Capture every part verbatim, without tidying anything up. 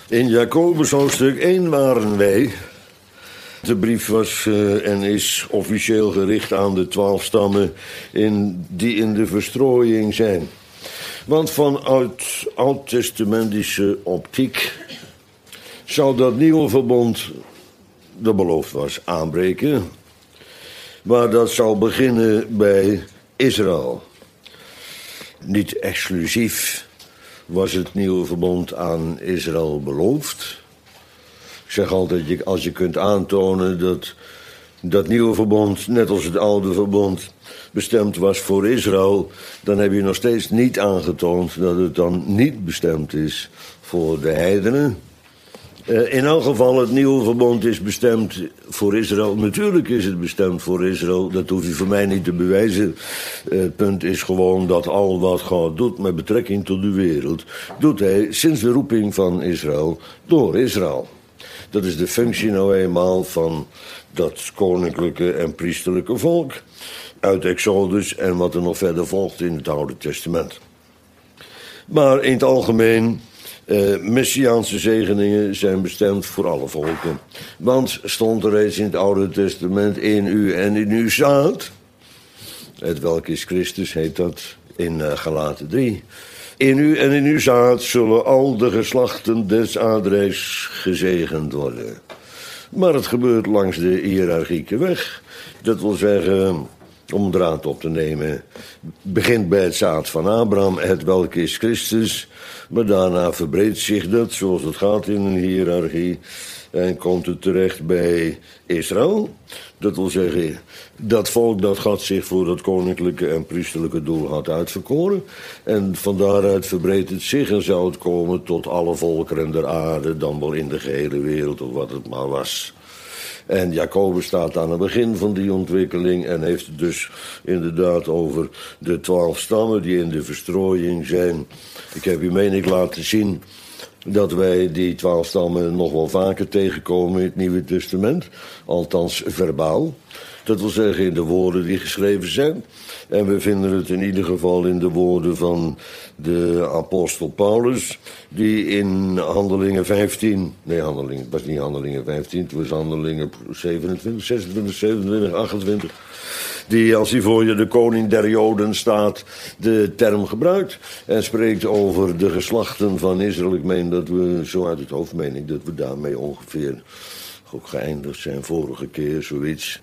In Jacobus hoofdstuk één waren wij. De brief was uh, en is officieel gericht aan de twaalf stammen in, die in de verstrooiing zijn. Want vanuit oud-testamentische optiek zou dat nieuwe verbond, dat beloofd was, aanbreken. Maar dat zou beginnen bij Israël. Niet exclusief was het nieuwe verbond aan Israël beloofd. Ik zeg altijd, als je kunt aantonen dat dat nieuwe verbond, net als het oude verbond, bestemd was voor Israël, dan heb je nog steeds niet aangetoond dat het dan niet bestemd is voor de heidenen. Uh, in elk geval, het nieuwe verbond is bestemd voor Israël. Natuurlijk is het bestemd voor Israël. Dat hoef je voor mij niet te bewijzen. Uh, het punt is gewoon dat al wat God doet met betrekking tot de wereld, doet hij sinds de roeping van Israël door Israël. Dat is de functie nou eenmaal van dat koninklijke en priesterlijke volk uit Exodus en wat er nog verder volgt in het Oude Testament. Maar in het algemeen, Uh, Messiaanse zegeningen zijn bestemd voor alle volken. Want stond er reeds in het Oude Testament in u en in uw zaad. Het welk is Christus, heet dat in uh, Galaten drie. In u en in uw zaad zullen al de geslachten des aardrijks gezegend worden. Maar het gebeurt langs de hiërarchieke weg. Dat wil zeggen, om draad op te nemen, begint bij het zaad van Abraham, het welk is Christus. Maar daarna verbreedt zich dat, zoals het gaat in een hiërarchie, en komt het terecht bij Israël. Dat wil zeggen, dat volk dat God zich voor dat koninklijke en priesterlijke doel had uitverkoren. En van daaruit verbreedt het zich en zou het komen tot alle volkeren der aarde, dan wel in de gehele wereld of wat het maar was. En Jacobus staat aan het begin van die ontwikkeling en heeft het dus inderdaad over de twaalf stammen die in de verstrooiing zijn. Ik heb u, meen ik, laten zien dat wij die twaalf stammen nog wel vaker tegenkomen in het Nieuwe Testament. Althans verbaal. Dat wil zeggen in de woorden die geschreven zijn. En we vinden het in ieder geval in de woorden van de apostel Paulus, die in Handelingen vijftien... Nee, handelingen, het was niet Handelingen vijftien, het was Handelingen zevenentwintig, zesentwintig, zevenentwintig, achtentwintig... Die, als hij voor je de koning der Joden staat, de term gebruikt en spreekt over de geslachten van Israël. Ik meen dat we, zo uit het hoofd meen ik, dat we daarmee ongeveer ook geëindigd zijn vorige keer, zoiets.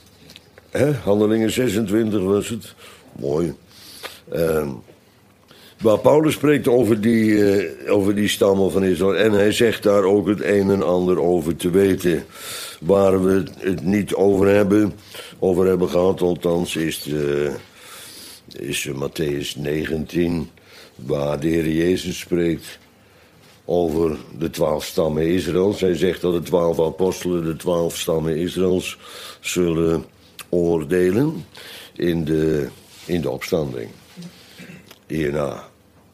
He, Handelingen zesentwintig was het. Mooi. Uh, maar Paulus spreekt over die, uh, over die stammen van Israël. En hij zegt daar ook het een en ander over te weten. Waar we het niet over hebben, over hebben gehad, althans, is, uh, is uh, Mattheüs negentien, waar de Heer Jezus spreekt over de twaalf stammen Israëls. Hij zegt dat de twaalf apostelen de twaalf stammen Israëls zullen oordelen in de, in de opstanding. Hierna.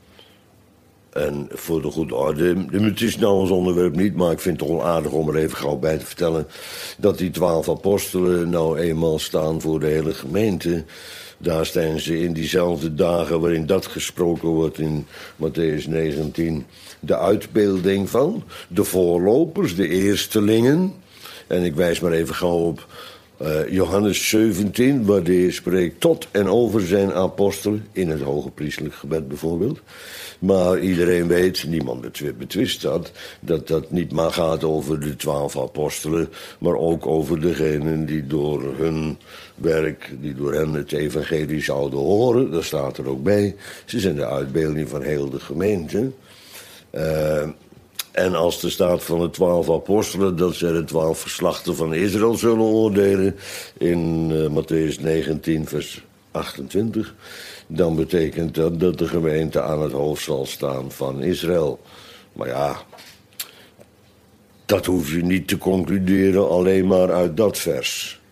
En voor de goede orde, het is nou ons onderwerp niet, maar ik vind het toch wel aardig om er even gauw bij te vertellen dat die twaalf apostelen nou eenmaal staan voor de hele gemeente. Daar staan ze in diezelfde dagen waarin dat gesproken wordt in Mattheüs negentien, de uitbeelding van, de voorlopers, de eerstelingen. En ik wijs maar even gauw op Uh, Johannes zeventien, waar de Heer spreekt tot en over zijn apostelen, in het hoge priestelijk gebed bijvoorbeeld. Maar iedereen weet, niemand betwist dat, dat dat niet maar gaat over de twaalf apostelen, maar ook over degenen die door hun werk, die door hen het evangelie zouden horen. Dat staat er ook bij. Ze zijn de uitbeelding van heel de gemeente. Uh, En als er staat van de twaalf apostelen dat zij de twaalf geslachten van Israël zullen oordelen in uh, Mattheüs negentien vers achtentwintig, dan betekent dat dat de gemeente aan het hoofd zal staan van Israël. Maar ja, dat hoef je niet te concluderen alleen maar uit dat vers.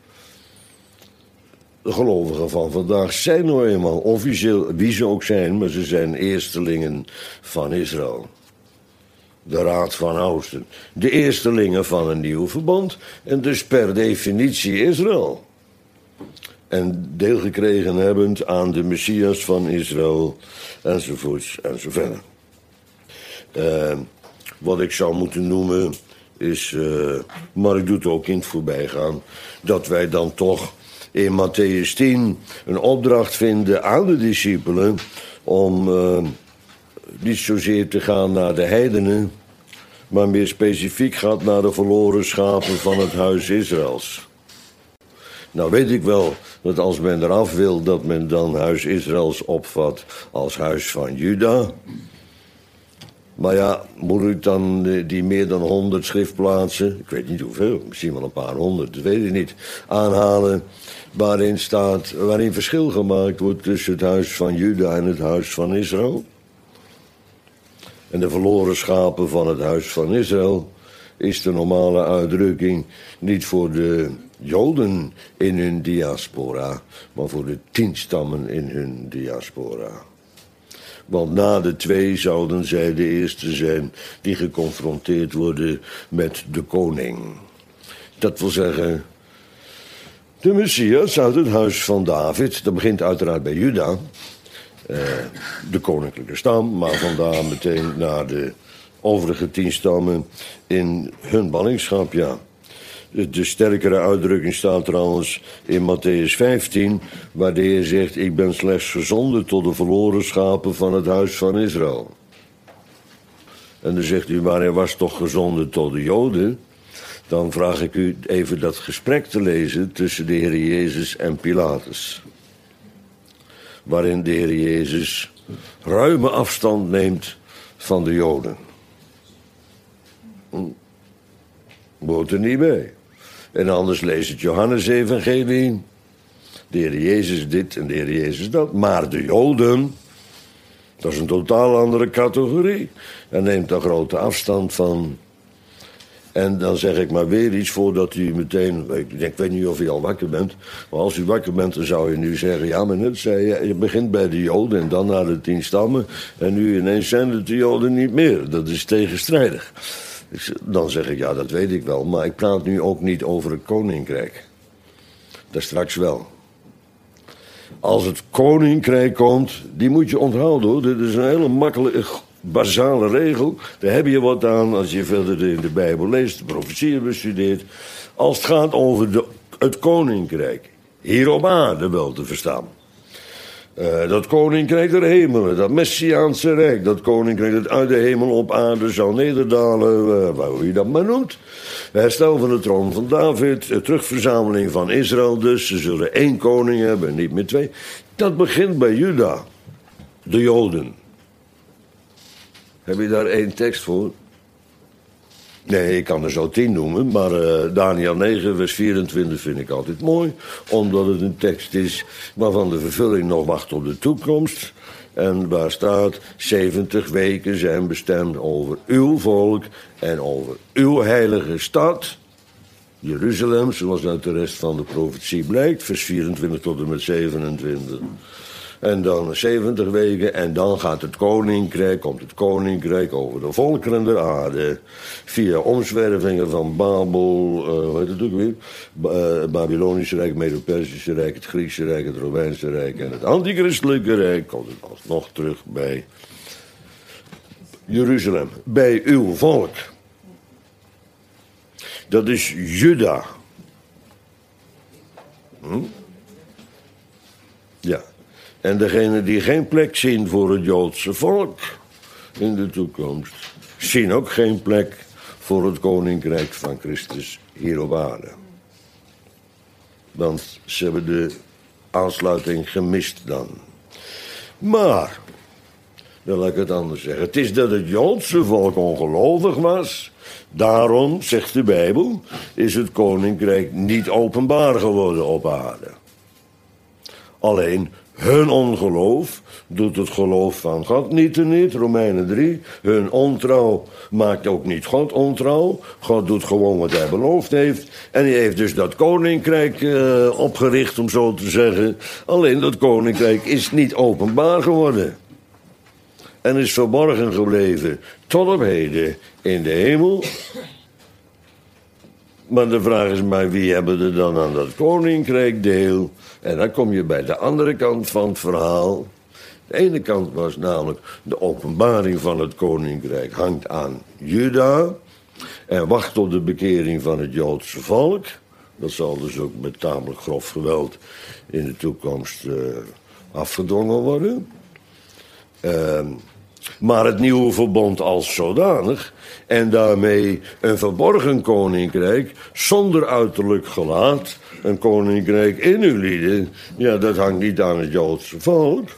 De gelovigen van vandaag zijn nou eenmaal officieel, wie ze ook zijn, maar ze zijn eerstelingen van Israël. De Raad van Oudsten. De eerstelingen van een nieuw verbond. En dus per definitie Israël. En deel gekregen hebbend aan de Messias van Israël. Enzovoorts enzoverder. Uh, wat ik zou moeten noemen is, uh, maar ik doe het ook in het voorbijgaan, dat wij dan toch in Mattheüs tien een opdracht vinden aan de discipelen om uh, niet zozeer te gaan naar de heidenen, maar meer specifiek gaat naar de verloren schapen van het huis Israëls. Nou weet ik wel dat als men eraf wil, dat men dan huis Israëls opvat als huis van Juda. Maar ja, moet ik dan die meer dan honderd schriftplaatsen, ik weet niet hoeveel, misschien wel een paar honderd, dat weet ik niet, aanhalen, waarin staat, waarin verschil gemaakt wordt tussen het huis van Juda en het huis van Israël? En de verloren schapen van het huis van Israël is de normale uitdrukking niet voor de Joden in hun diaspora, maar voor de tien stammen in hun diaspora. Want na de twee zouden zij de eerste zijn die geconfronteerd worden met de koning. Dat wil zeggen, de Messias uit het huis van David, dat begint uiteraard bij Juda, eh, de koninklijke stam, maar vandaar meteen naar de overige tien stammen in hun ballingschap, ja. De sterkere uitdrukking staat trouwens in Mattheüs vijftien, waar de Heer zegt, ik ben slechts gezonden tot de verloren schapen van het huis van Israël. En dan zegt u, maar hij was toch gezonden tot de Joden? Dan vraag ik u even dat gesprek te lezen tussen de Heer Jezus en Pilatus. Waarin de Heer Jezus ruime afstand neemt van de Joden. Hm. Hoort er niet bij. En anders lees het Johannes-evangelie. De Heer Jezus dit en de Heer Jezus dat. Maar de Joden, dat is een totaal andere categorie. En neemt daar grote afstand van. En dan zeg ik maar weer iets voordat u meteen, ik, denk, ik weet niet of u al wakker bent, maar als u wakker bent dan zou je nu zeggen, ja maar net zei je, je begint bij de Joden en dan naar de tien stammen. En nu ineens zijn het de Joden niet meer. Dat is tegenstrijdig. Dan zeg ik, ja, dat weet ik wel. Maar ik praat nu ook niet over het koninkrijk. Dat straks wel. Als het koninkrijk komt, die moet je onthouden hoor. Dit is een hele makkelijke, basale regel. Daar heb je wat aan als je verder in de Bijbel leest, de profetieën bestudeert. Als het gaat over de, het koninkrijk. Hier op aarde wel te verstaan. Uh, dat koninkrijk der hemelen, dat Messiaanse rijk, dat koninkrijk dat uit de hemel op aarde zal nederdalen, uh, hoe je dat maar noemt. Herstel van de troon van David, de terugverzameling van Israël dus, ze zullen één koning hebben, niet meer twee. Dat begint bij Juda, de Joden. Heb je daar één tekst voor? Nee, ik kan er zo tien noemen, maar uh, Daniel negen, vers vierentwintig vind ik altijd mooi. Omdat het een tekst is waarvan de vervulling nog wacht op de toekomst. En waar staat, zeventig weken zijn bestemd over uw volk en over uw heilige stad. Jeruzalem, zoals uit de rest van de profetie blijkt, vers vierentwintig tot en met zevenentwintig. En dan zeventig weken en dan gaat het koninkrijk, komt het koninkrijk over de volkeren der aarde. Via omzwervingen van Babel, uh, hoe heet het ook weer? Uh, Babylonische Rijk, Medo-Persische Rijk, het Griekse Rijk, het Romeinse Rijk en het Antichristelijke Rijk. Komt het alsnog terug bij Jeruzalem, bij uw volk. Dat is Juda. Hm? Ja. En degenen die geen plek zien voor het Joodse volk in de toekomst, zien ook geen plek voor het koninkrijk van Christus hier op aarde. Want ze hebben de aansluiting gemist dan. Maar, dan laat ik het anders zeggen. Het is dat het Joodse volk ongelovig was. Daarom, zegt de Bijbel, is het koninkrijk niet openbaar geworden op aarde. Alleen hun ongeloof doet het geloof van God niet teniet, Romeinen drie. Hun ontrouw maakt ook niet God ontrouw. God doet gewoon wat hij beloofd heeft. En hij heeft dus dat koninkrijk uh, opgericht, om zo te zeggen. Alleen dat koninkrijk is niet openbaar geworden. En is verborgen gebleven tot op heden in de hemel. Maar de vraag is maar, wie hebben er dan aan dat koninkrijk deel? En dan kom je bij de andere kant van het verhaal. De ene kant was namelijk de openbaring van het koninkrijk hangt aan Juda en wacht tot de bekering van het Joodse volk. Dat zal dus ook met tamelijk grof geweld in de toekomst uh, afgedwongen worden. Uh, maar het nieuwe verbond als zodanig en daarmee een verborgen koninkrijk zonder uiterlijk gelaat, een koninkrijk in uw lieden, ja, dat hangt niet aan het Joodse volk,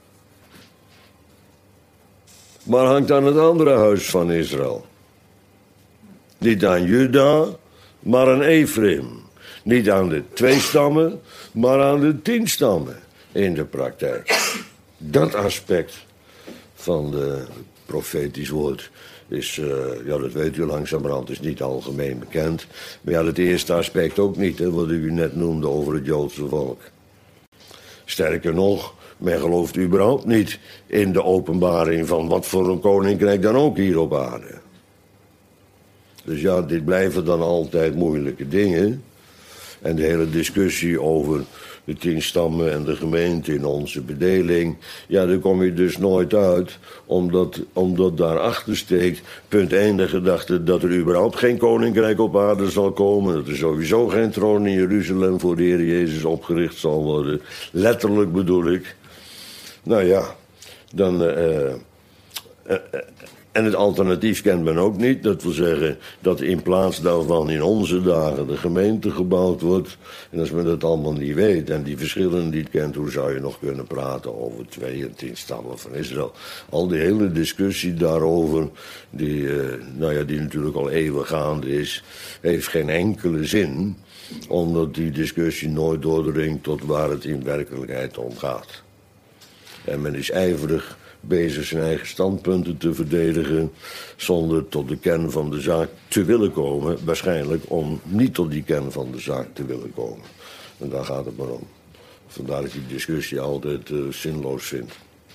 maar hangt aan het andere huis van Israël. Niet aan Juda, maar aan Ephraim. Niet aan de twee stammen, maar aan de tien stammen in de praktijk. Dat aspect van de profetisch woord is, uh, ja, dat weet u langzamerhand, is niet algemeen bekend. Maar ja, het eerste aspect ook niet, hè, wat u net noemde over het Joodse volk. Sterker nog, men gelooft überhaupt niet in de openbaring van wat voor een koninkrijk dan ook hier op aarde. Dus ja, dit blijven dan altijd moeilijke dingen. En de hele discussie over de tien stammen en de gemeente in onze bedeling, ja, daar kom je dus nooit uit, omdat, omdat daarachter steekt, punt één, de gedachte dat er überhaupt geen koninkrijk op aarde zal komen, dat er sowieso geen troon in Jeruzalem voor de Heer Jezus opgericht zal worden. Letterlijk bedoel ik. Nou ja, dan... Uh, uh, uh, En het alternatief kent men ook niet. Dat wil zeggen dat in plaats daarvan in onze dagen de gemeente gebouwd wordt. En als men dat allemaal niet weet en die verschillen niet kent, hoe zou je nog kunnen praten over twee en tien stammen van Israël? Al die hele discussie daarover, die, uh, nou ja, die natuurlijk al eeuwig gaande is, heeft geen enkele zin. Omdat die discussie nooit doordringt tot waar het in werkelijkheid om gaat. En men is ijverig bezig zijn eigen standpunten te verdedigen, zonder tot de kern van de zaak te willen komen. Waarschijnlijk om niet tot die kern van de zaak te willen komen. En daar gaat het maar om. Vandaar dat ik die discussie altijd uh, zinloos vind.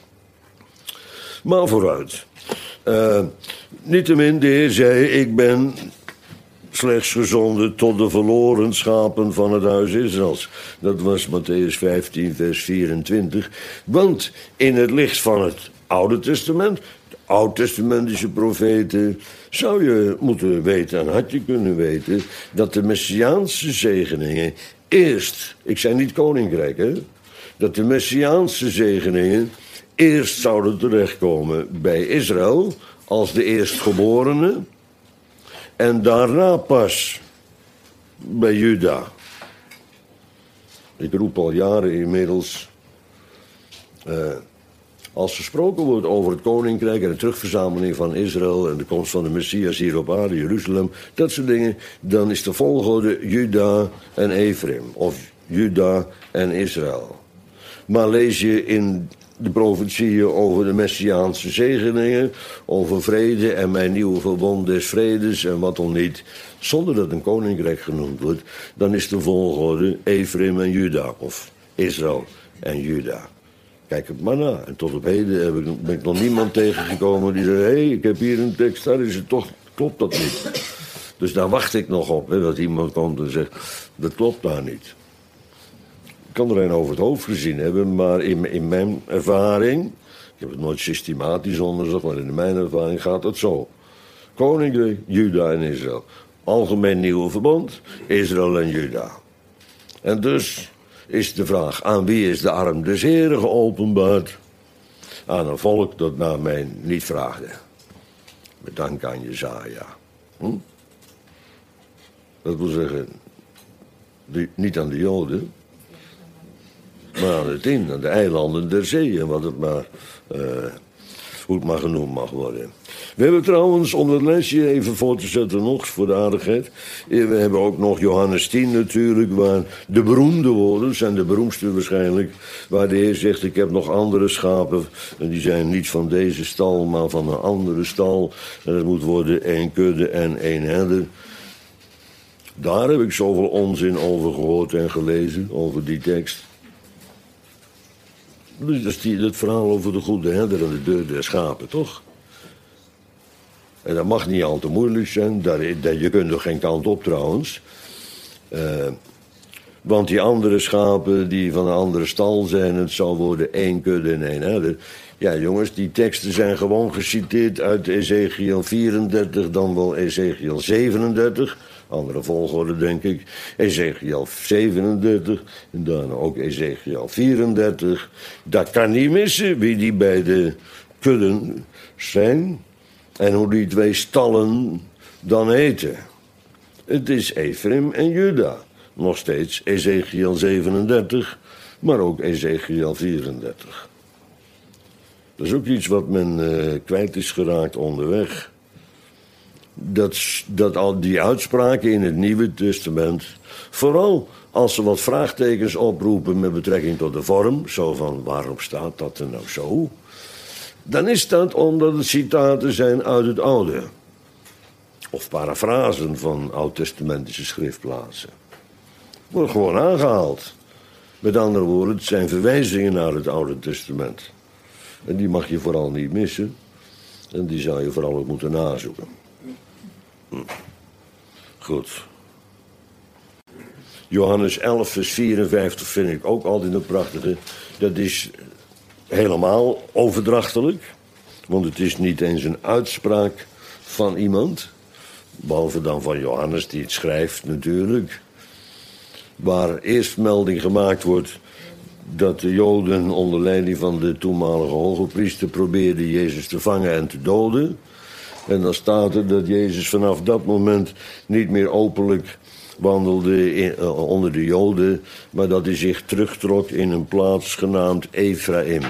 Maar vooruit. Uh, niettemin, de Heer zei, ik ben slechts gezonden tot de verloren schapen van het huis Israëls. Dat was Mattheüs vijftien, vers vierentwintig. Want in het licht van het Oude Testament, de Oud-testamentische profeten, zou je moeten weten en had je kunnen weten dat de Messiaanse zegeningen eerst, ik zei niet koninkrijk, hè, dat de Messiaanse zegeningen eerst zouden terechtkomen bij Israël als de eerstgeborene en daarna pas bij Juda. Ik roep al jaren inmiddels, uh, als gesproken wordt over het koninkrijk en de terugverzameling van Israël en de komst van de Messias hier op aarde, Jeruzalem, dat soort dingen, dan is de volgorde Juda en Ephraim, of Juda en Israël. Maar lees je in de profetieën over de Messiaanse zegeningen, over vrede en mijn nieuwe verbond des vredes en wat dan niet, zonder dat een koninkrijk genoemd wordt, dan is de volgorde Ephraim en Juda, of Israël en Juda. Kijk het maar na. En tot op heden heb ik, ben ik nog niemand tegengekomen die zei, hé, hey, ik heb hier een tekst, daar is het toch, klopt dat niet. Dus daar wacht ik nog op, hè, dat iemand komt en zegt, dat klopt daar niet. Ik kan er een over het hoofd gezien hebben, maar in, in mijn ervaring, ik heb het nooit systematisch onderzocht, maar in mijn ervaring gaat het zo. Koninkrijk, Juda en Israël. Algemeen nieuwe verbond, Israël en Juda. En dus is de vraag, aan wie is de arm des Heren geopenbaard? Aan een volk dat naar mij niet vraagde. Met dank aan Jesaja. Hm? Dat wil zeggen, die, niet aan de Joden, maar aan de tien, aan de eilanden der zee, en wat het maar, uh, hoe het maar genoemd mag worden. We hebben trouwens, om dat lijstje even voor te zetten nog, voor de aardigheid, we hebben ook nog Johannes tien natuurlijk, waar de beroemde woorden, zijn de beroemdste waarschijnlijk, waar de Heer zegt, ik heb nog andere schapen, en die zijn niet van deze stal, maar van een andere stal, en het moet worden één kudde en één herder. Daar heb ik zoveel onzin over gehoord en gelezen, over die tekst. Dus dat is die, dat verhaal over de goede herder en de deur der schapen, toch? En dat mag niet al te moeilijk zijn. Daar, daar, je kunt er geen kant op trouwens. Uh, Want die andere schapen die van een andere stal zijn, het zal worden één kudde en één herder. Ja, jongens, die teksten zijn gewoon geciteerd uit Ezekiel vierendertig, dan wel Ezekiel zevenendertig. Andere volgorde, denk ik. Ezekiel zevenendertig en dan ook Ezekiel vierendertig. Dat kan niet missen wie die bij de kudden zijn en hoe die twee stallen dan heten. Het is Ephraim en Juda. Nog steeds Ezekiel zevenendertig, maar ook Ezekiel vierendertig. Dat is ook iets wat men uh, kwijt is geraakt onderweg. Dat, dat al die uitspraken in het Nieuwe Testament, vooral als ze wat vraagtekens oproepen met betrekking tot de vorm, zo van waarom staat dat er nou zo, dan is dat omdat het citaten zijn uit het Oude. Of parafrasen van oud-testamentische schriftplaatsen. Wordt gewoon aangehaald. Met andere woorden, het zijn verwijzingen naar het Oude Testament. En die mag je vooral niet missen. En die zou je vooral ook moeten nazoeken. Hm. Goed. Johannes elf, vers vierenvijftig vind ik ook altijd een prachtige. Dat is helemaal overdrachtelijk. Want het is niet eens een uitspraak van iemand. Behalve dan van Johannes die het schrijft natuurlijk. Waar eerst melding gemaakt wordt dat de Joden onder leiding van de toenmalige hoge priester probeerden Jezus te vangen en te doden. En dan staat er dat Jezus vanaf dat moment niet meer openlijk wandelde in, uh, onder de Joden, maar dat hij zich terugtrok in een plaats genaamd Ephraim.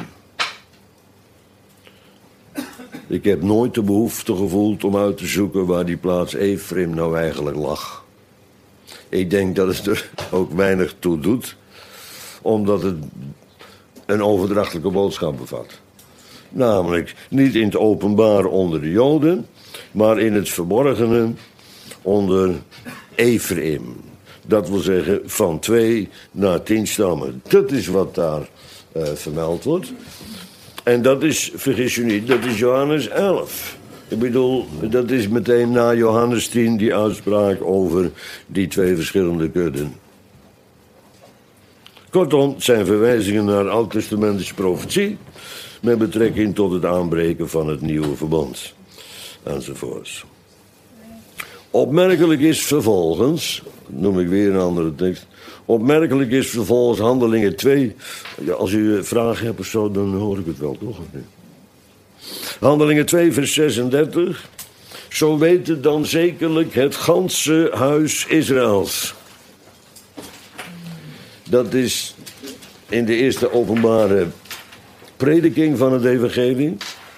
Ik heb nooit de behoefte gevoeld om uit te zoeken waar die plaats Ephraim nou eigenlijk lag. Ik denk dat het er ook weinig toe doet, omdat het een overdrachtelijke boodschap bevat. Namelijk niet in het openbaar onder de Joden, maar in het verborgene onder Ephraim. Dat wil zeggen van twee naar tien stammen. Dat is wat daar uh, vermeld wordt. En dat is, vergis je niet, dat is Johannes elf. Ik bedoel, dat is meteen na Johannes tien die uitspraak over die twee verschillende kudden. Kortom, het zijn verwijzingen naar oud-testamentische profetie met betrekking tot het aanbreken van het nieuwe verbond. Enzovoorts. Opmerkelijk is vervolgens, noem ik weer een andere tekst. Opmerkelijk is vervolgens Handelingen twee. Ja, als u vragen hebt of zo, dan hoor ik het wel, toch? Handelingen twee, vers zesendertig. Zo weten dan zekerlijk het ganse huis Israëls. Dat is in de eerste openbare prediking van het evangelie.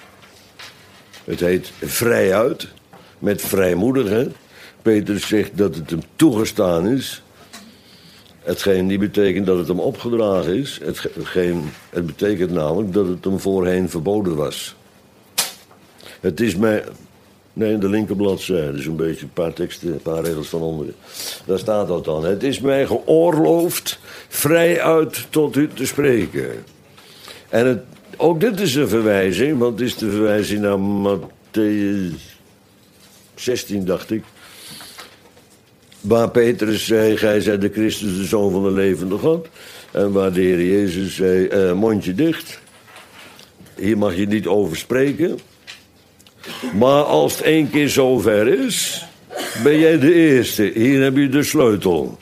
Het heet vrijuit, met vrijmoedigen. Petrus zegt dat het hem toegestaan is. Hetgeen niet betekent dat het hem opgedragen is. Hetgeen, het betekent namelijk dat het hem voorheen verboden was. Het is mij... Nee, de linkerbladzijde, dus een beetje een paar teksten, een paar regels van onderen. Daar staat dat dan. Het is mij geoorloofd vrijuit tot u te spreken. En het, ook dit is een verwijzing, want het is de verwijzing naar Mattheüs zestien, dacht ik. Waar Petrus zei, gij zijt de Christus, de Zoon van de levende God. En waar de Heer Jezus zei, uh, mondje dicht. Hier mag je niet over spreken. Maar als het één keer zover is, ben jij de eerste. Hier heb je de sleutel.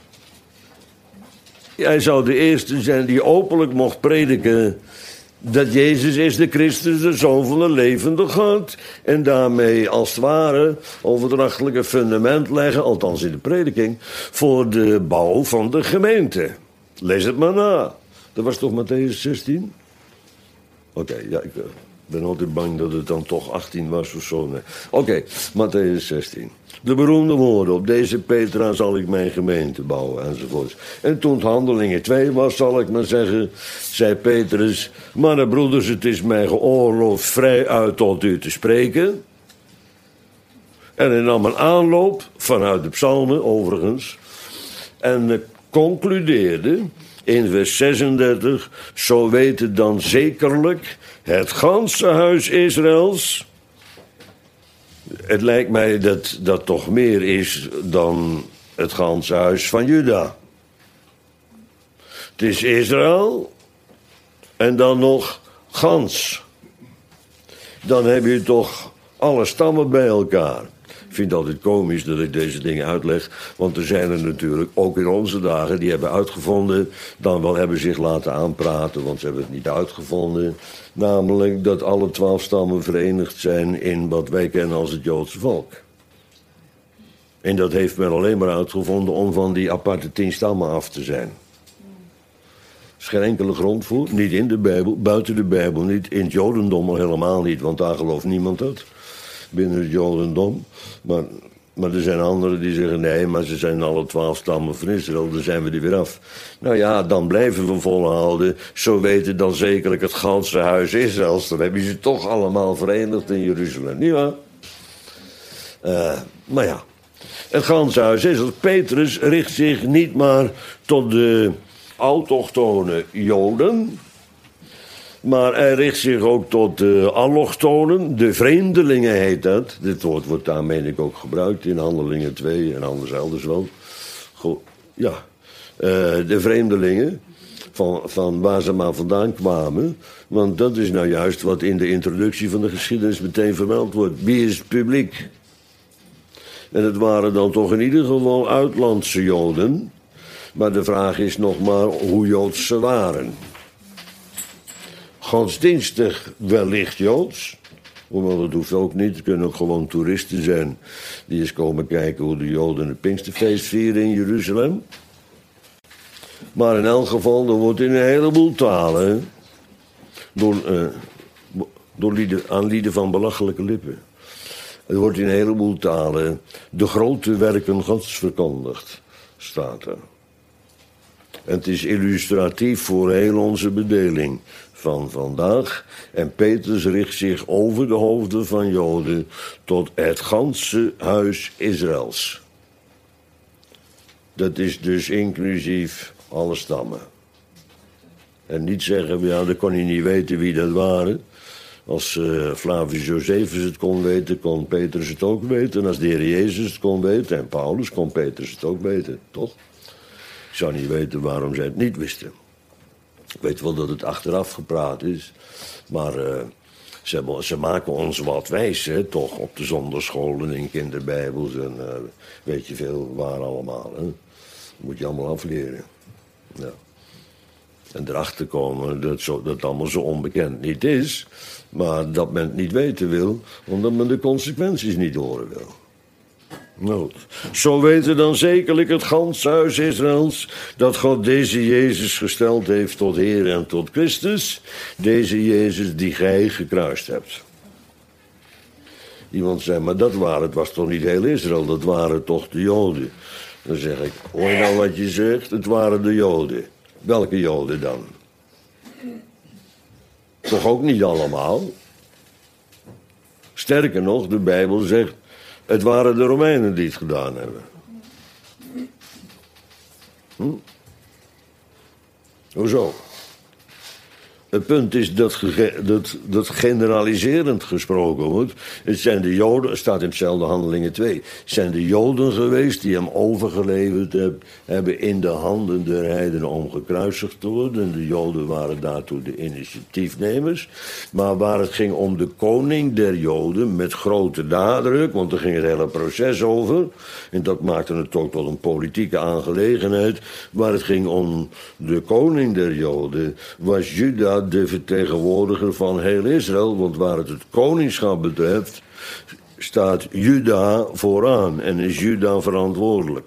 Jij zou de eerste zijn die openlijk mocht prediken dat Jezus is de Christus, de Zoon van de levende God. En daarmee als het ware overdrachtelijke fundament leggen, althans in de prediking, voor de bouw van de gemeente. Lees het maar na. Dat was toch Mattheüs zestien? Oké, okay, ja, ik ben altijd bang dat het dan toch achttien was of zo. Nee. Oké, okay, Mattheüs zestien. De beroemde woorden, op deze Petra zal ik mijn gemeente bouwen, enzovoort. En toen het Handelingen twee was, zal ik maar zeggen, zei Petrus, mannen broeders, het is mij geoorloofd vrij uit tot u te spreken. En hij nam een aanloop, vanuit de psalmen overigens, en concludeerde in vers zesendertig, zo weten dan zekerlijk het ganse huis Israëls. Het lijkt mij dat dat toch meer is dan het ganse huis van Juda. Het is Israël en dan nog gans. Dan heb je toch alle stammen bij elkaar. Ik vind het altijd komisch dat ik deze dingen uitleg. Want er zijn er natuurlijk, ook in onze dagen, die hebben uitgevonden, dan wel hebben zich laten aanpraten, want ze hebben het niet uitgevonden. Namelijk dat alle twaalf stammen verenigd zijn in wat wij kennen als het Joodse volk. En dat heeft men alleen maar uitgevonden om van die aparte tien stammen af te zijn. Er is geen enkele grond voor, niet in de Bijbel, buiten de Bijbel niet, in het Jodendom al helemaal niet, want daar gelooft niemand dat. Binnen het Jodendom. Maar, maar er zijn anderen die zeggen, nee, maar ze zijn alle twaalf stammen van Israël, dan zijn we er weer af. Nou ja, dan blijven we volhouden. Zo weten dan zekerlijk het ganse huis Israëls. Dan hebben ze toch allemaal verenigd in Jeruzalem, nietwaar? Uh, maar ja, het ganse huis Israël. Petrus richt zich niet maar tot de autochtone Joden, maar hij richt zich ook tot de allochtonen, de vreemdelingen heet dat. Dit woord wordt daar, meen ik, ook gebruikt in Handelingen twee en anders elders wel. Go- ja, uh, de vreemdelingen, van, van waar ze maar vandaan kwamen. Want dat is nou juist wat in de introductie van de geschiedenis meteen vermeld wordt. Wie is het publiek? En het waren dan toch in ieder geval uitlandse Joden. Maar de vraag is nog maar hoe Joods ze waren. Godsdienstig wellicht Joods. Hoewel dat hoeft ook niet. Het kunnen ook gewoon toeristen zijn die eens komen kijken hoe de Joden het Pinksterfeest vieren in Jeruzalem. Maar in elk geval, er wordt in een heleboel talen door, uh, door lieden, aan lieden van belachelijke lippen. Er wordt in een heleboel talen de grote werken Gods verkondigd, staat er. En het is illustratief voor heel onze bedeling van vandaag. En Petrus richt zich over de hoofden van Joden tot het ganse huis Israëls. Dat is dus inclusief alle stammen. En niet zeggen, ja, dan kon hij niet weten wie dat waren. Als uh, Flavius Josephus het kon weten, kon Petrus het ook weten. En als de Heer Jezus het kon weten en Paulus, kon Petrus het ook weten, toch? Ik zou niet weten waarom zij het niet wisten. Ik weet wel dat het achteraf gepraat is. Maar uh, ze, ze maken ons wat wijs, hè, toch, op de zonderscholen in kinderbijbels. En uh, weet je veel waar allemaal. Hè. Dat moet je allemaal afleren. Ja. En erachter komen dat, zo, dat het allemaal zo onbekend niet is. Maar dat men het niet weten wil, omdat men de consequenties niet horen wil. Nou, zo weten dan zekerlijk het ganse huis Israëls dat God deze Jezus gesteld heeft tot Heer en tot Christus. Deze Jezus die gij gekruist hebt. Iemand zei, maar dat waren, het was toch niet heel Israël, dat waren toch de Joden. Dan zeg ik, hoor je nou wat je zegt? Het waren de Joden. Welke Joden dan? Toch ook niet allemaal? Sterker nog, de Bijbel zegt, het waren de Romeinen die het gedaan hebben. Hm? Hoezo? Het punt is dat, ge- dat, dat generaliserend gesproken wordt. Het zijn de Joden, het staat in hetzelfde Handelingen twee. Het zijn de Joden geweest die hem overgeleverd heb, hebben in de handen der heidenen om gekruisigd te worden. En de Joden waren daartoe de initiatiefnemers. Maar waar het ging om de koning der Joden met grote nadruk, want er ging het hele proces over. En dat maakte het ook tot een politieke aangelegenheid. Waar het ging om de koning der Joden was Juda de vertegenwoordiger van heel Israël. Want waar het het koningschap betreft staat Juda vooraan en is Juda verantwoordelijk.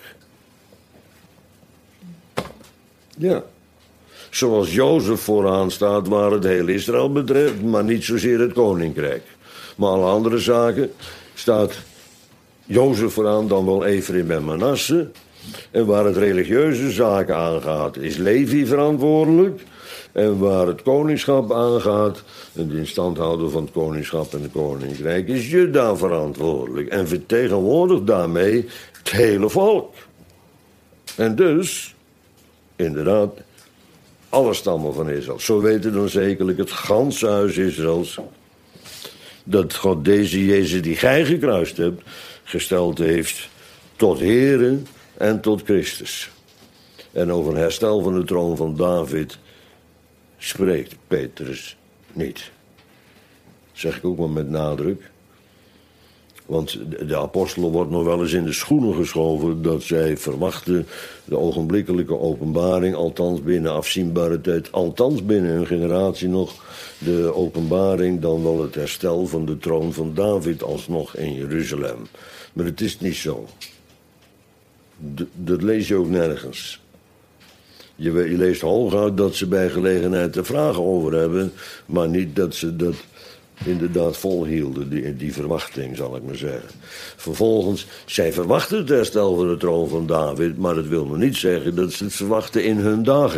Ja. Zoals Jozef vooraan staat waar het heel Israël betreft, maar niet zozeer het koninkrijk. Maar alle andere zaken staat Jozef vooraan, dan wel Efraïm en Manasse. En waar het religieuze zaken aangaat, is Levi verantwoordelijk. En waar het koningschap aangaat, en de instandhouder van het koningschap en het koninkrijk, is Juda verantwoordelijk. En vertegenwoordigt daarmee het hele volk. En dus, inderdaad, alle stammen van Israël. Zo weten dan zekerlijk het ganse huis Israëls dat God deze Jezus die gij gekruist hebt, gesteld heeft tot Heere en tot Christus. En over herstel van de troon van David spreekt Petrus niet. Dat zeg ik ook maar met nadruk. Want de apostelen wordt nog wel eens in de schoenen geschoven dat zij verwachten de ogenblikkelijke openbaring, althans binnen afzienbare tijd, althans binnen een generatie nog, de openbaring, dan wel het herstel van de troon van David alsnog in Jeruzalem. Maar het is niet zo. D- dat lees je ook nergens. Je, je leest hooguit dat ze bij gelegenheid er vragen over hebben, maar niet dat ze dat inderdaad volhielden, die, die verwachting, zal ik maar zeggen. Vervolgens, zij verwachten het herstel van de troon van David, maar dat wil nog niet zeggen dat ze het verwachten in hun dagen.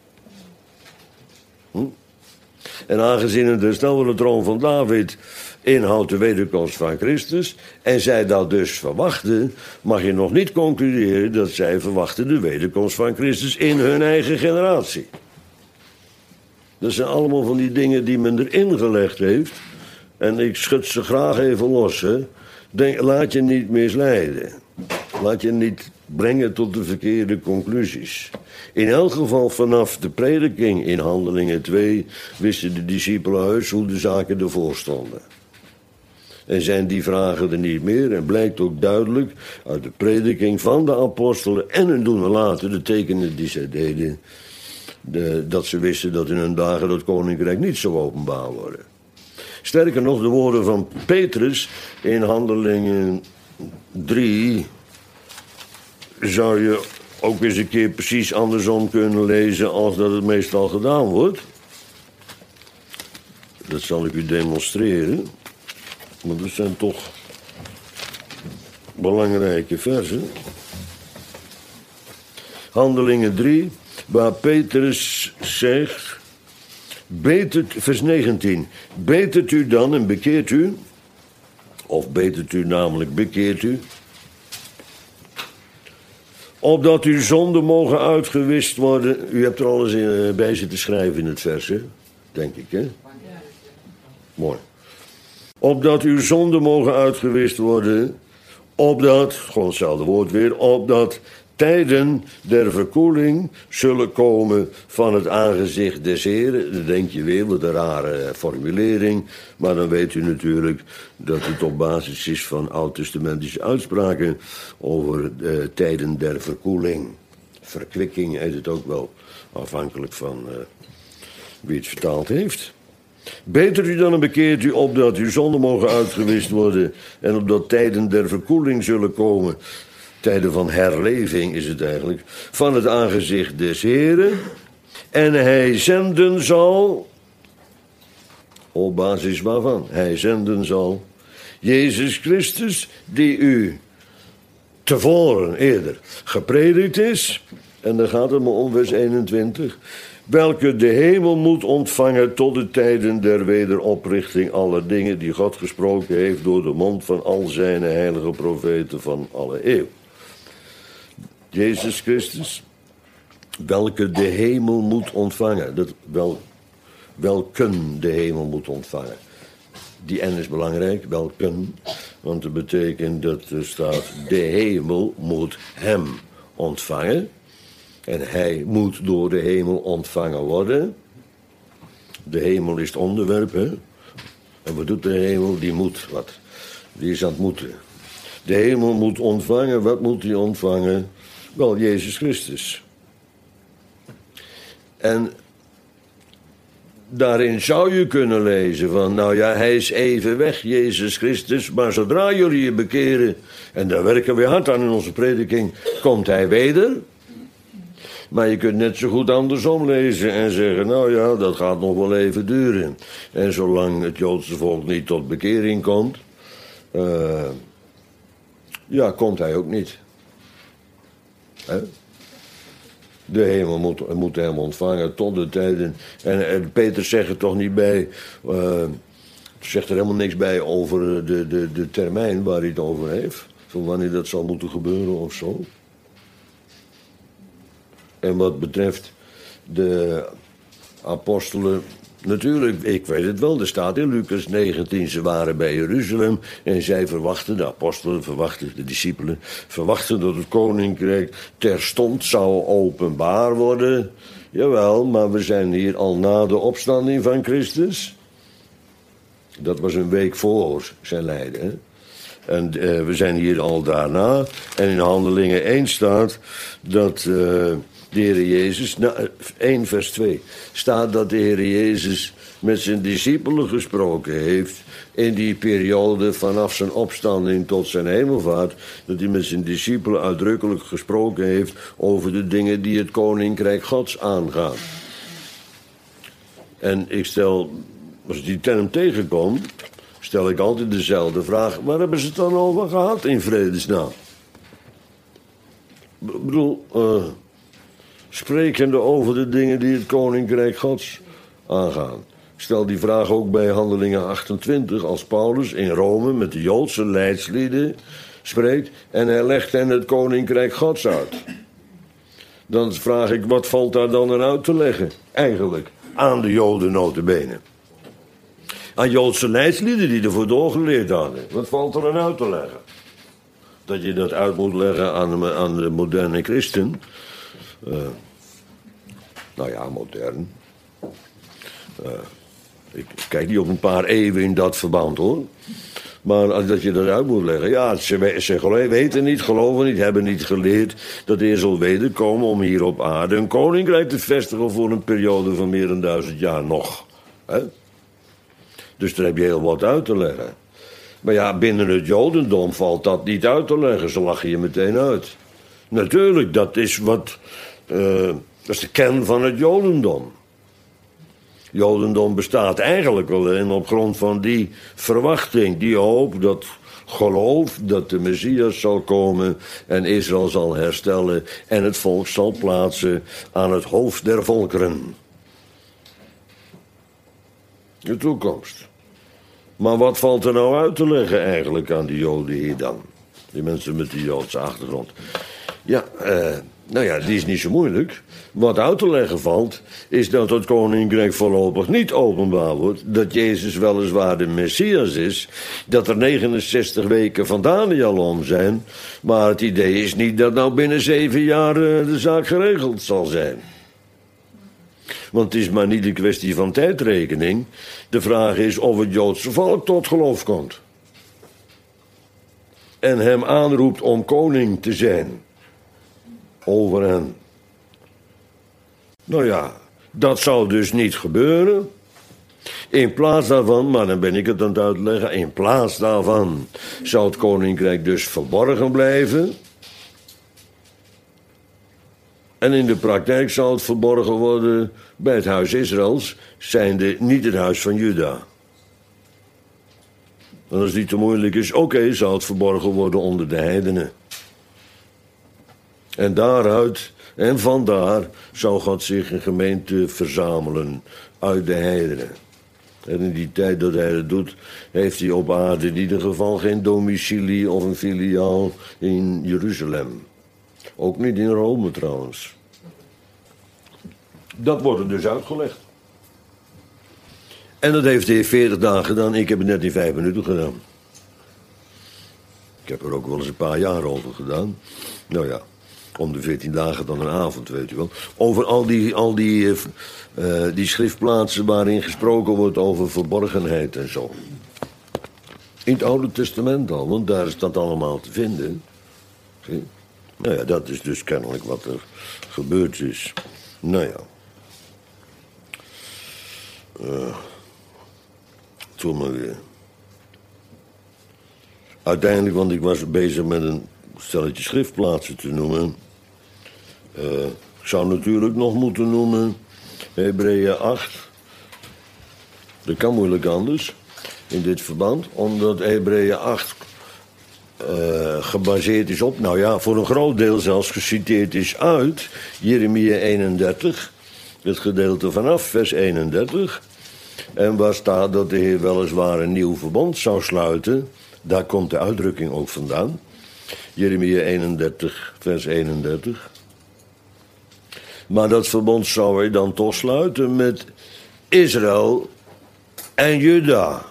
Hm? En aangezien het herstel van de troon van David inhoudt de wederkomst van Christus, en zij dat dus verwachten, mag je nog niet concluderen dat zij verwachten de wederkomst van Christus in hun eigen generatie. Dat zijn allemaal van die dingen die men erin gelegd heeft. En ik schud ze graag even los. Hè. Denk, laat je niet misleiden. Laat je niet brengen tot de verkeerde conclusies. In elk geval vanaf de prediking in Handelingen twee wisten de discipelen heus hoe de zaken ervoor stonden. En zijn die vragen er niet meer. En blijkt ook duidelijk uit de prediking van de apostelen en hun doen later de tekenen die zij deden, De, dat ze wisten dat in hun dagen dat koninkrijk niet zou openbaar worden. Sterker nog, de woorden van Petrus in Handelingen drie zou je ook eens een keer precies andersom kunnen lezen als dat het meestal gedaan wordt. Dat zal ik u demonstreren. Want dat zijn toch belangrijke versen. Handelingen drie, waar Petrus zegt, betert, vers negentien, betert u dan en bekeert u, of betert u namelijk bekeert u, opdat uw zonden mogen uitgewist worden. U hebt er alles in, bij zitten schrijven in het vers, hè? Denk ik, hè? Ja. Mooi. Opdat uw zonden mogen uitgewist worden, opdat, gewoon hetzelfde woord weer, opdat tijden der verkoeling zullen komen van het aangezicht des Heren. Dan denk je weer, wat een rare formulering. Maar dan weet u natuurlijk dat het op basis is van oud-testamentische uitspraken over de tijden der verkoeling. Verkwikking heet het ook wel, afhankelijk van uh, wie het vertaald heeft. Beter u dan en bekeert u opdat uw zonden mogen uitgewist worden en opdat tijden der verkoeling zullen komen. Tijden van herleving is het eigenlijk. Van het aangezicht des Heren. En hij zenden zal. Op basis waarvan? Hij zenden zal. Jezus Christus, die u tevoren eerder gepredikt is. En dan gaat het maar om vers eenentwintig. Welke de hemel moet ontvangen tot de tijden der wederoprichting aller dingen die God gesproken heeft door de mond van al zijn heilige profeten van alle eeuw. Jezus Christus, welke de hemel moet ontvangen. Dat wel, welken de hemel moet ontvangen. Die N is belangrijk, welken. Want dat betekent dat er staat, de hemel moet hem ontvangen. En hij moet door de hemel ontvangen worden. De hemel is het onderwerp, hè. En wat doet de hemel? Die moet wat. Die is aan het moeten. De hemel moet ontvangen, wat moet hij ontvangen? Wel, Jezus Christus. En daarin zou je kunnen lezen van, nou ja, hij is even weg, Jezus Christus, maar zodra jullie je bekeren, en daar werken we hard aan in onze prediking, komt hij weder. Maar je kunt net zo goed andersom lezen en zeggen, nou ja, dat gaat nog wel even duren. En zolang het Joodse volk niet tot bekering komt, uh, ja, komt hij ook niet. He? De hemel moet, moet hem ontvangen tot de tijden. En, en Peter zegt er toch niet bij, uh, zegt er helemaal niks bij over de, de, de termijn waar hij het over heeft. Van wanneer dat zal moeten gebeuren of zo. En wat betreft de apostelen Natuurlijk, ik weet het wel. Er staat in Lucas negentien, ze waren bij Jeruzalem en zij verwachten, de apostelen verwachten, de discipelen verwachten dat het koninkrijk terstond zou openbaar worden. Jawel, maar we zijn hier al na de opstanding van Christus. Dat was een week voor zijn lijden, hè? En uh, we zijn hier al daarna. En in Handelingen één staat dat uh, de Heer Jezus... Nou, één vers twee staat dat de Heer Jezus met zijn discipelen gesproken heeft... in die periode vanaf zijn opstanding tot zijn hemelvaart... dat hij met zijn discipelen uitdrukkelijk gesproken heeft... over de dingen die het koninkrijk Gods aangaan. En ik stel, als ik die term tegenkom... stel ik altijd dezelfde vraag. Waar hebben ze het dan over gehad in vredesnaam? Ik bedoel, uh, sprekende over de dingen die het koninkrijk Gods aangaan. Ik stel die vraag ook bij Handelingen achtentwintig... als Paulus in Rome met de Joodse leidslieden spreekt... en hij legt hen het koninkrijk Gods uit. Dan vraag ik, wat valt daar dan aan uit te leggen? Eigenlijk, aan de Joden nota bene. Aan Joodse leidslieden die ervoor doorgeleerd hadden. Wat valt er aan uit te leggen? Dat je dat uit moet leggen aan de, aan de moderne christen. Uh, nou ja, modern. Uh, ik kijk niet op een paar eeuwen in dat verband, hoor. Maar dat je dat uit moet leggen. Ja, ze, ze weten niet, geloven niet, hebben niet geleerd... dat de Heer zal wederkomen om hier op aarde... een koninkrijk te vestigen voor een periode van meer dan duizend jaar nog. Hè? Dus daar heb je heel wat uit te leggen. Maar ja, binnen het Jodendom valt dat niet uit te leggen. Ze lachen je meteen uit. Natuurlijk, dat is wat... Uh, dat is de kern van het Jodendom. Jodendom bestaat eigenlijk alleen op grond van die verwachting, die hoop, dat geloof dat de Messias zal komen en Israël zal herstellen en het volk zal plaatsen aan het hoofd der volkeren. De toekomst. Maar wat valt er nou uit te leggen eigenlijk aan die Joden hier dan? Die mensen met die Joodse achtergrond. Ja, uh, nou ja, die is niet zo moeilijk. Wat uit te leggen valt, is dat het koninkrijk voorlopig niet openbaar wordt. Dat Jezus weliswaar de Messias is. Dat er negenenzestig weken van Daniel om zijn. Maar het idee is niet dat nou binnen zeven jaar uh, de zaak geregeld zal zijn. Want het is maar niet een kwestie van tijdrekening. De vraag is of het Joodse volk tot geloof komt. En hem aanroept om koning te zijn. Over hen. Nou ja, dat zou dus niet gebeuren. In plaats daarvan, maar dan ben ik het aan het uitleggen... in plaats daarvan zou het koninkrijk dus verborgen blijven... En in de praktijk zal het verborgen worden bij het huis Israëls... zijnde niet het huis van Juda. En als het niet te moeilijk is, oké, okay, zal het verborgen worden onder de heidenen. En daaruit en vandaar zou God zich een gemeente verzamelen uit de heidenen. En in die tijd dat hij het doet, heeft hij op aarde in ieder geval geen domicilie of een filiaal in Jeruzalem. Ook niet in Rome trouwens. Dat wordt er dus uitgelegd. En dat heeft hij veertig dagen gedaan. Ik heb het net in vijf minuten gedaan. Ik heb er ook wel eens een paar jaar over gedaan. Nou ja, om de veertien dagen dan een avond, weet u wel. Over al die, al die, uh, die schriftplaatsen waarin gesproken wordt over verborgenheid en zo. In het Oude Testament al, want daar is dat allemaal te vinden. Zie? Nou ja, dat is dus kennelijk wat er gebeurd is. Nou ja. Uh, toen maar weer. Uiteindelijk, want ik was bezig met een stelletje schriftplaatsen te noemen. Uh, ik zou natuurlijk nog moeten noemen Hebreeën acht. Dat kan moeilijk anders in dit verband, omdat Hebreeën acht uh, gebaseerd is op, nou ja, voor een groot deel zelfs geciteerd is uit Jeremia eenendertig, het gedeelte vanaf vers eenendertig. En waar staat dat de Heer weliswaar een nieuw verbond zou sluiten. Daar komt de uitdrukking ook vandaan. Jeremia eenendertig, vers eenendertig. Maar dat verbond zou hij dan toch sluiten met Israël en Juda.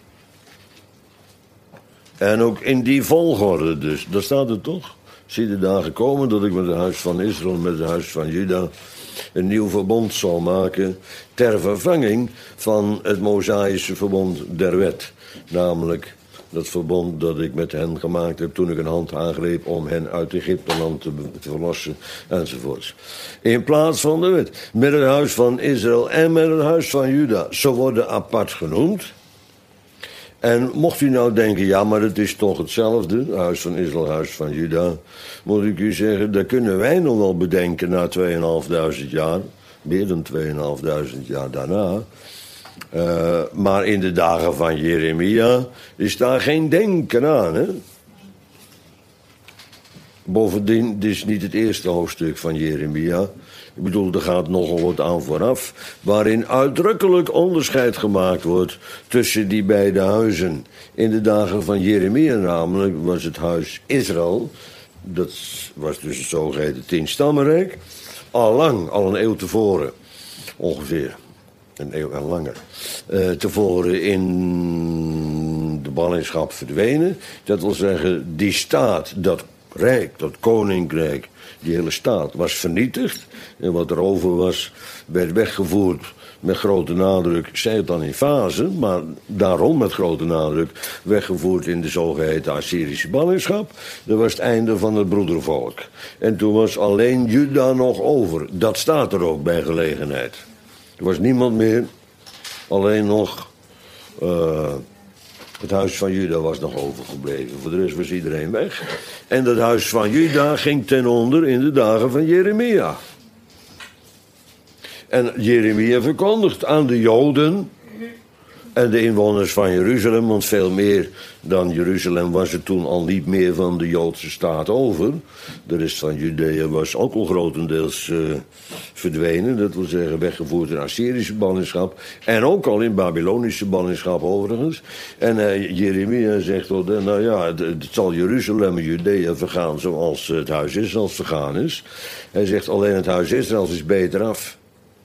En ook in die volgorde dus. Daar staat het toch? Zie de dagen komen dat ik met het huis van Israël, met het huis van Juda, een nieuw verbond zal maken ter vervanging van het Mosaïsche verbond der wet. Namelijk dat verbond dat ik met hen gemaakt heb toen ik een hand aangreep om hen uit Egypteland te, te verlossen enzovoorts. In plaats van de wet. Met het huis van Israël en met het huis van Juda. Ze worden apart genoemd. En mocht u nou denken, ja, maar het is toch hetzelfde, huis van Israël, huis van Juda, moet ik u zeggen, dat kunnen wij nog wel bedenken na tweeënhalfduizend jaar, meer dan tweeënhalfduizend jaar daarna. Uh, maar in de dagen van Jeremia is daar geen denken aan, hè? Bovendien, dit is niet het eerste hoofdstuk van Jeremia. Ik bedoel, er gaat nogal wat aan vooraf, waarin uitdrukkelijk onderscheid gemaakt wordt tussen die beide huizen. In de dagen van Jeremia namelijk was het huis Israël, dat was dus het zogeheten tienstammenrijk, al lang, al een eeuw tevoren, ongeveer, een eeuw en langer, uh, tevoren in de ballingschap verdwenen. Dat wil zeggen, die staat, dat rijk, dat koninkrijk, die hele staat was vernietigd. En wat er over was, werd weggevoerd met grote nadruk, ik zei het dan in fase, maar daarom met grote nadruk, weggevoerd in de zogeheten Assyrische ballingschap. Dat was het einde van het broedervolk. En toen was alleen Juda nog over. Dat staat er ook bij gelegenheid. Er was niemand meer, alleen nog Uh, het huis van Juda was nog overgebleven. Voor de rest was iedereen weg. En dat huis van Juda ging ten onder in de dagen van Jeremia. En Jeremia verkondigt aan de Joden en de inwoners van Jeruzalem, want veel meer dan Jeruzalem was er toen al niet meer van de Joodse staat over. De rest van Judea was ook al grotendeels uh, verdwenen, dat wil zeggen weggevoerd in Assyrische ballingschap en ook al in Babylonische ballingschap overigens. En uh, Jeremia zegt, oh, nou ja, het, het zal Jeruzalem en Judea vergaan zoals het huis Israëls vergaan is. Hij zegt, alleen het huis Israëls is beter af.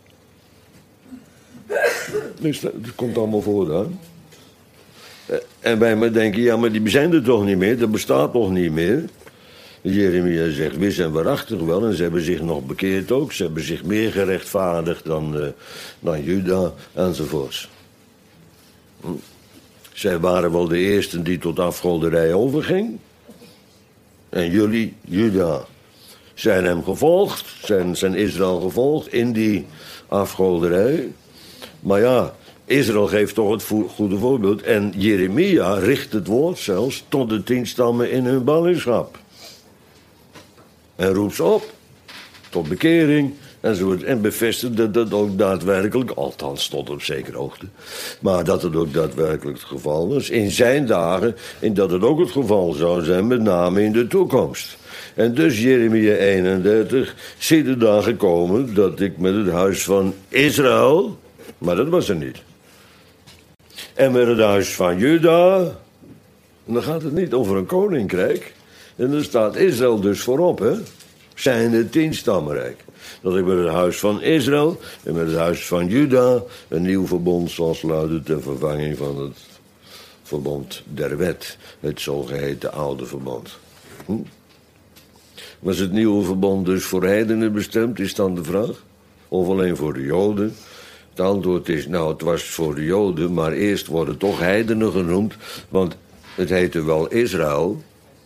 Dus dat komt allemaal voor dan. En wij maar denken, ja, maar die zijn er toch niet meer, dat bestaat toch niet meer. Jeremia zegt, wis en waarachtig wel, en ze hebben zich nog bekeerd ook. Ze hebben zich meer gerechtvaardigd dan, uh, dan Juda enzovoorts. Hm. Zij waren wel de eersten die tot afgoderij overging. En jullie, Juda, zijn hem gevolgd, zijn, zijn Israël gevolgd in die afgoderij. Maar ja, Israël geeft toch het goede voorbeeld. En Jeremia richt het woord zelfs tot de tien stammen in hun ballingschap. En roept ze op tot bekering enzovoort. En bevestigt dat dat ook daadwerkelijk, althans tot op zekere hoogte, maar dat het ook daadwerkelijk het geval was in zijn dagen. En dat het ook het geval zou zijn, met name in de toekomst. En dus Jeremia eenendertig, zie de dagen komen dat ik met het huis van Israël, maar dat was er niet, en met het huis van Juda, en dan gaat het niet over een koninkrijk. En dan staat Israël dus voorop, hè, zijn het tienstammenrijk. Dat ik met het huis van Israël en met het huis van Juda een nieuw verbond zal sluiten ter vervanging van het verbond der wet, het zogeheten oude verbond. Hm? Was het nieuwe verbond dus voor heidenen bestemd, is dan de vraag? Of alleen voor de Joden? Het antwoord is, nou, het was voor de Joden, maar eerst worden toch heidenen genoemd, want het heette wel Israël,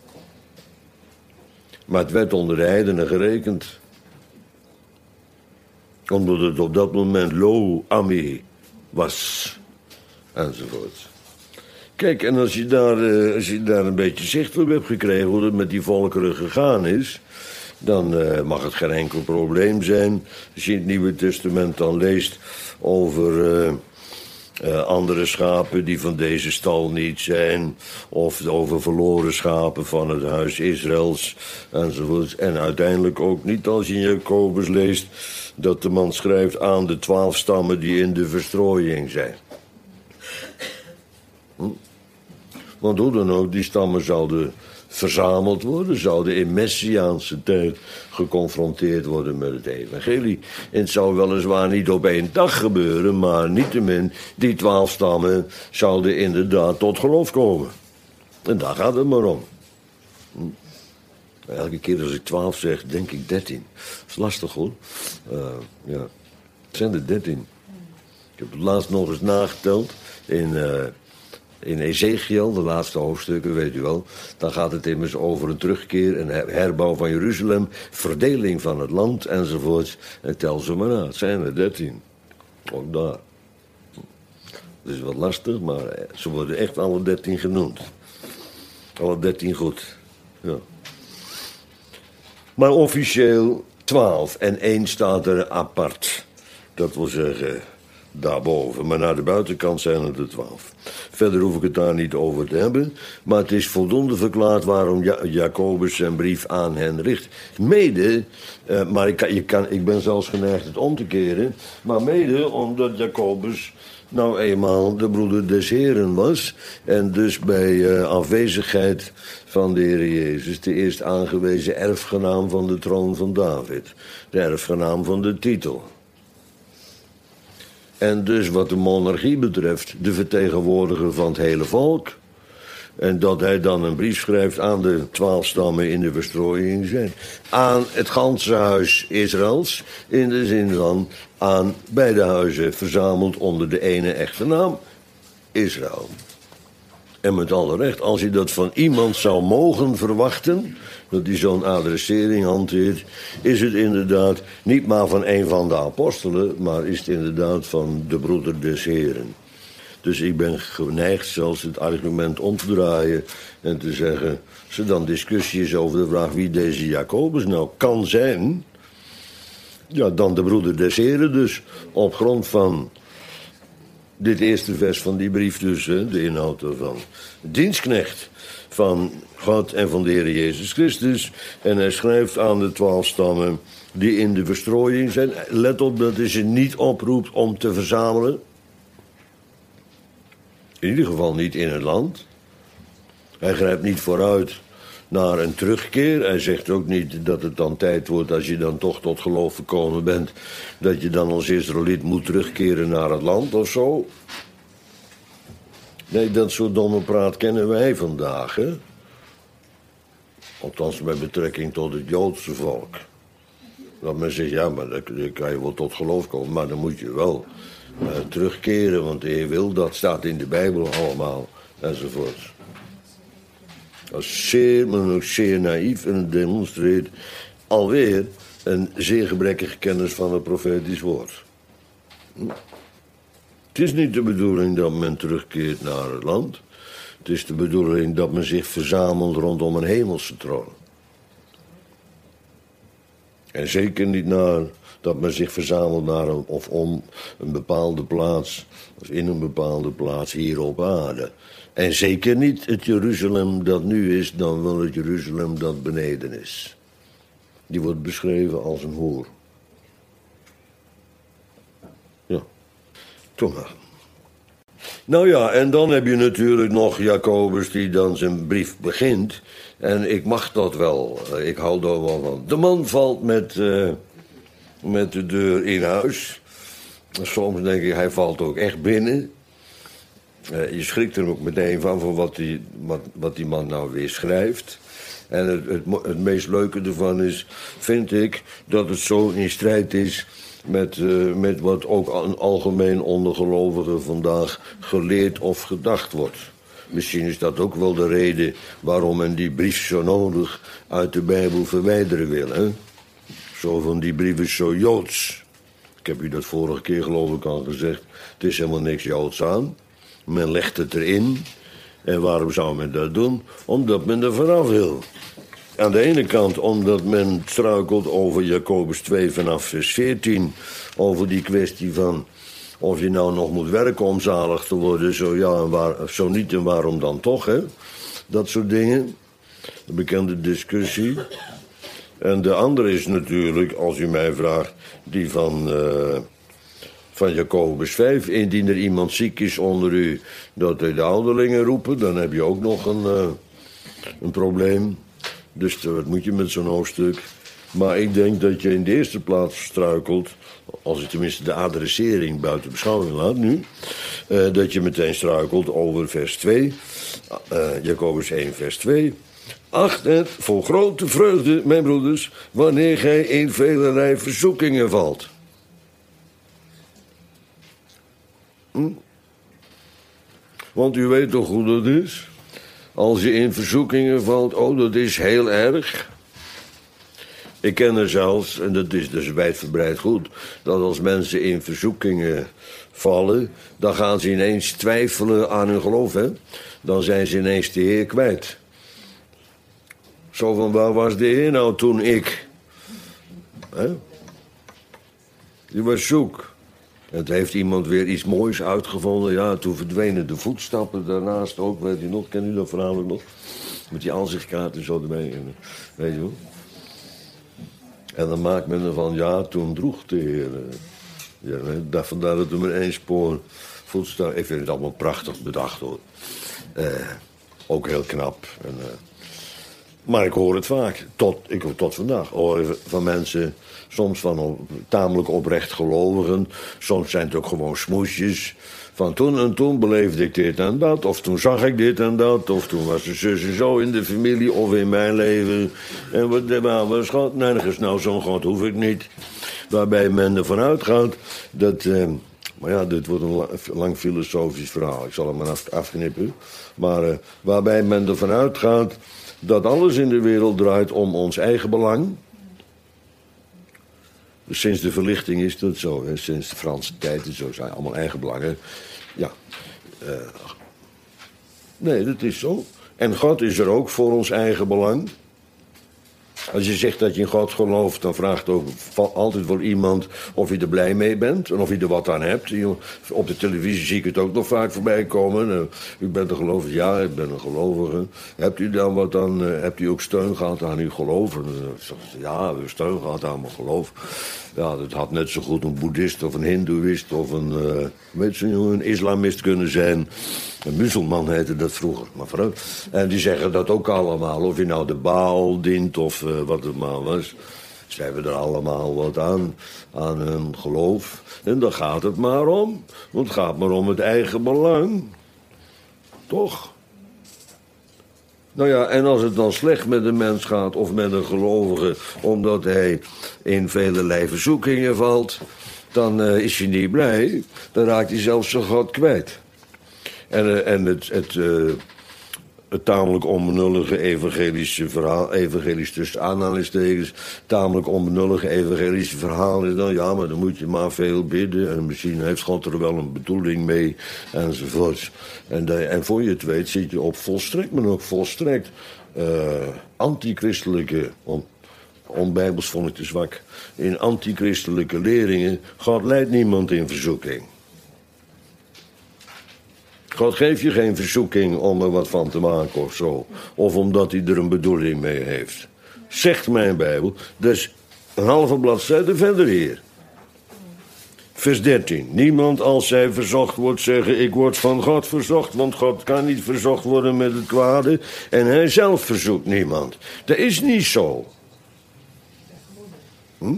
maar het werd onder de heidenen gerekend. Omdat het op dat moment lo ami was, enzovoort. Kijk, en als je daar, uh, als je daar een beetje zicht op hebt gekregen hoe het met die volkeren gegaan is, dan uh, mag het geen enkel probleem zijn. Als je in het Nieuwe Testament dan leest over uh, uh, andere schapen die van deze stal niet zijn, of over verloren schapen van het huis Israëls, enzovoort. En uiteindelijk ook niet als je in Jacobus leest dat de man schrijft aan de twaalf stammen die in de verstrooiing zijn. Hm? Want hoe dan ook, die stammen zouden verzameld worden, zouden in messiaanse tijd geconfronteerd worden met het evangelie. En het zou weliswaar niet op één dag gebeuren, maar niettemin, die twaalf stammen zouden inderdaad tot geloof komen. En daar gaat het maar om. Elke keer als ik twaalf zeg, denk ik dertien. Dat is lastig hoor. Uh, ja. Het zijn er dertien. Ik heb het laatst nog eens nageteld in... Uh, In Ezechiel, de laatste hoofdstukken, weet u wel, dan gaat het immers over een terugkeer, een herbouw van Jeruzalem, verdeling van het land enzovoort. En tel ze maar na, het zijn er dertien. Ook daar. Het is wat lastig, maar ze worden echt alle dertien genoemd. Alle dertien goed. Ja. Maar officieel twaalf en één staat er apart. Dat wil zeggen... daarboven, maar naar de buitenkant zijn het er twaalf. Verder hoef ik het daar niet over te hebben, maar het is voldoende verklaard waarom ja- Jacobus zijn brief aan hen richt. Mede, uh, maar ik, kan, je kan, ik ben zelfs geneigd het om te keren, maar mede omdat Jacobus nou eenmaal de broeder des Heren was en dus bij uh, afwezigheid van de Heer Jezus de eerst aangewezen erfgenaam van de troon van David, de erfgenaam van de titel. En dus wat de monarchie betreft, de vertegenwoordiger van het hele volk. En dat hij dan een brief schrijft aan de twaalf stammen in de verstrooiing zijn. Aan het ganse huis Israëls, in de zin van aan beide huizen verzameld onder de ene echte naam, Israël. En met alle recht, als je dat van iemand zou mogen verwachten, dat hij zo'n adressering hanteert, is het inderdaad niet maar van een van de apostelen, maar is het inderdaad van de broeder des Heren. Dus ik ben geneigd zelfs het argument om te draaien en te zeggen, als er dan discussie is over de vraag wie deze Jacobus nou kan zijn, ja, dan de broeder des Heren dus, op grond van dit eerste vers van die brief dus, hè, de inhoud ervan. Dienstknecht van God en van de Heer Jezus Christus. En hij schrijft aan de twaalf stammen die in de verstrooiing zijn. Let op dat hij ze niet oproept om te verzamelen. In ieder geval niet in het land. Hij grijpt niet vooruit naar een terugkeer. Hij zegt ook niet dat het dan tijd wordt, als je dan toch tot geloof gekomen bent, dat je dan als Israëliet moet terugkeren naar het land of zo. Nee, dat soort domme praat kennen wij vandaag, hè. Althans met betrekking tot het Joodse volk. Dat men zegt, ja, maar dan kan je wel tot geloof komen, maar dan moet je wel uh, terugkeren, want de Heer wil dat, staat in de Bijbel allemaal, enzovoort. Dat is zeer, maar ook zeer naïef en het demonstreert alweer een zeer gebrekkige kennis van het profetisch woord. Het is niet de bedoeling dat men terugkeert naar het land. Het is de bedoeling dat men zich verzamelt rondom een hemelse troon. En zeker niet naar, dat men zich verzamelt naar een, of om een bepaalde plaats, of in een bepaalde plaats hier op aarde. En zeker niet het Jeruzalem dat nu is, dan wel het Jeruzalem dat beneden is. Die wordt beschreven als een hoer. Ja, toch maar. Nou ja, en dan heb je natuurlijk nog Jacobus die dan zijn brief begint. En ik mag dat wel, ik hou daar wel van. De man valt met, uh, met de deur in huis. Soms denk ik, hij valt ook echt binnen. Uh, je schrikt er ook meteen van, van wat, die, wat, wat die man nou weer schrijft. En het, het, het meest leuke ervan is, vind ik, dat het zo in strijd is met, uh, met wat ook een algemeen onder gelovigen vandaag geleerd of gedacht wordt. Misschien is dat ook wel de reden waarom men die brief zo nodig uit de Bijbel verwijderen wil. Hè? Zo van die brief is zo Joods. Ik heb u dat vorige keer geloof ik al gezegd. Het is helemaal niks Joods aan. Men legt het erin. En waarom zou men dat doen? Omdat men er vanaf wil. Aan de ene kant omdat men struikelt over Jacobus twee vanaf vers veertien. Over die kwestie van of je nou nog moet werken om zalig te worden. Zo ja en waar, zo niet en waarom dan toch, hè? Dat soort dingen. Een bekende discussie. En de andere is natuurlijk, als u mij vraagt, die van, uh, van Jacobus vijf. Indien er iemand ziek is onder u, dat hij de ouderlingen roepen. Dan heb je ook nog een, uh, een probleem. Dus wat moet je met zo'n hoofdstuk? Maar ik denk dat je in de eerste plaats struikelt, als ik tenminste de adressering buiten beschouwing laat nu, uh, dat je meteen struikelt over vers twee, uh, Jacobus één vers twee. Acht het voor grote vreugde, mijn broeders, wanneer gij in velerlei verzoekingen valt. Hm? Want u weet toch hoe dat is? Als je in verzoekingen valt, oh, dat is heel erg. Ik ken er zelfs, en dat is dus wijdverbreid goed, dat als mensen in verzoekingen vallen, dan gaan ze ineens twijfelen aan hun geloof, hè? Dan zijn ze ineens de Heer kwijt. Zo van, waar was de Heer nou toen ik? Hè? Die was zoek. En toen heeft iemand weer iets moois uitgevonden. Ja, toen verdwenen de voetstappen daarnaast ook. Weet je nog, ken u dat verhaal ook nog? Met die aanzichtkaart en zo erbij. Weet je wel? En dan maakt men ervan, ja, toen droeg de Heer. Ja, dat vandaar dat er maar één spoor voetstap. Ik vind het allemaal prachtig bedacht, hoor. Eh, ook heel knap. En, uh, maar ik hoor het vaak. Tot, ik hoor tot vandaag. Hoor van mensen, soms van op, tamelijk oprecht gelovigen. Soms zijn het ook gewoon smoesjes. Van toen en toen beleefde ik dit en dat. Of toen zag ik dit en dat. Of toen was er zus en zo in de familie. Of in mijn leven. En wat was God? Nergens. Nou, zo'n God hoef ik niet. Waarbij men ervan uitgaat dat... Eh, maar ja, dit wordt een lang filosofisch verhaal. Ik zal hem maar af, afknippen. Maar uh, waarbij men ervan uitgaat dat alles in de wereld draait om ons eigen belang. Dus sinds de verlichting is dat zo. Hè? Sinds de Franse tijd en zo zijn allemaal eigen belangen. Ja. Uh, nee, dat is zo. En God is er ook voor ons eigen belang. Als je zegt dat je in God gelooft, dan vraagt ook altijd wel iemand of je er blij mee bent en of je er wat aan hebt. Op de televisie zie ik het ook nog vaak voorbij komen. U bent een gelovige? Ja, ik ben een gelovige. Hebt u dan wat aan, hebt u ook steun gehad aan uw geloof? Ja, we hebben steun gehad aan mijn geloof. Ja, dat had net zo goed een boeddhist of een hindoeïst of een, uh, weet je, een islamist kunnen zijn. Een muzelman heette dat vroeger, maar vooruit. En die zeggen dat ook allemaal, of je nou de Baal dient of uh, wat het maar was. Ze hebben er allemaal wat aan, aan hun geloof. En daar gaat het maar om. Want het gaat maar om het eigen belang. Toch? Nou ja, en als het dan slecht met een mens gaat of met een gelovige, omdat hij in velelei verzoekingen valt, dan uh, is hij niet blij. Dan raakt hij zelfs zijn God kwijt. En, uh, en het, het, uh, het tamelijk onbenullige evangelische verhaal, evangelisch tussen aanhalingstekens, tamelijk onbenullige evangelische verhaal is dan, ja, maar dan moet je maar veel bidden en misschien heeft God er wel een bedoeling mee enzovoorts. En, de, en voor je het weet zit je op volstrekt, maar ook volstrekt uh, antichristelijke, on, onbijbels vond ik te zwak, in antichristelijke leringen. God leidt niemand in verzoeking. God geeft je geen verzoeking om er wat van te maken of zo. Of omdat hij er een bedoeling mee heeft. Zegt mijn Bijbel. Dus een halve bladzijde verder hier. Vers dertien. Niemand als zij verzocht wordt zeggen, ik word van God verzocht. Want God kan niet verzocht worden met het kwade. En hij zelf verzoekt niemand. Dat is niet zo. Hm?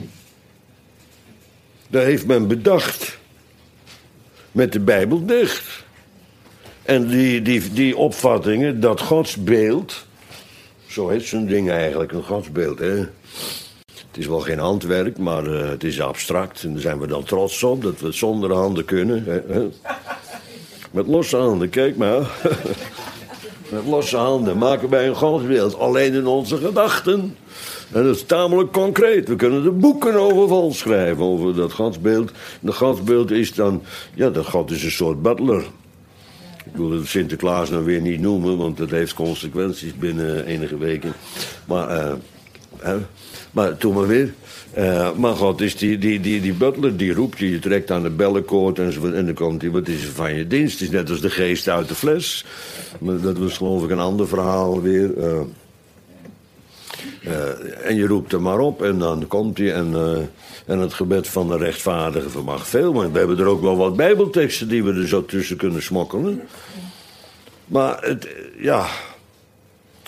Dat heeft men bedacht. Met de Bijbel dicht. En die, die, die opvattingen, dat Gods beeld, zo heet zo'n ding eigenlijk, een godsbeeld, hè. Het is wel geen handwerk, maar uh, het is abstract. En daar zijn we dan trots op, dat we het zonder handen kunnen. Hè? Met losse handen, kijk maar. Met losse handen maken wij een godsbeeld, alleen in onze gedachten. En dat is tamelijk concreet. We kunnen er boeken over vol schrijven, over dat godsbeeld. Dat godsbeeld is dan, ja, dat God is een soort butler. Ik wil het Sinterklaas nou weer niet noemen, want dat heeft consequenties binnen enige weken. Maar, uh, uh, maar toen maar weer. Uh, maar God is die, die, die, die butler, die roept je, je trekt aan de bellenkoord en, en dan komt hij, wat is er van je dienst? Het is net als de geest uit de fles. Maar dat was geloof ik een ander verhaal weer. Uh, uh, en je roept er maar op en dan komt hij en... Uh, En het gebed van de rechtvaardige vermag veel. Maar we hebben er ook wel wat bijbelteksten die we er zo tussen kunnen smokkelen. Maar het, ja...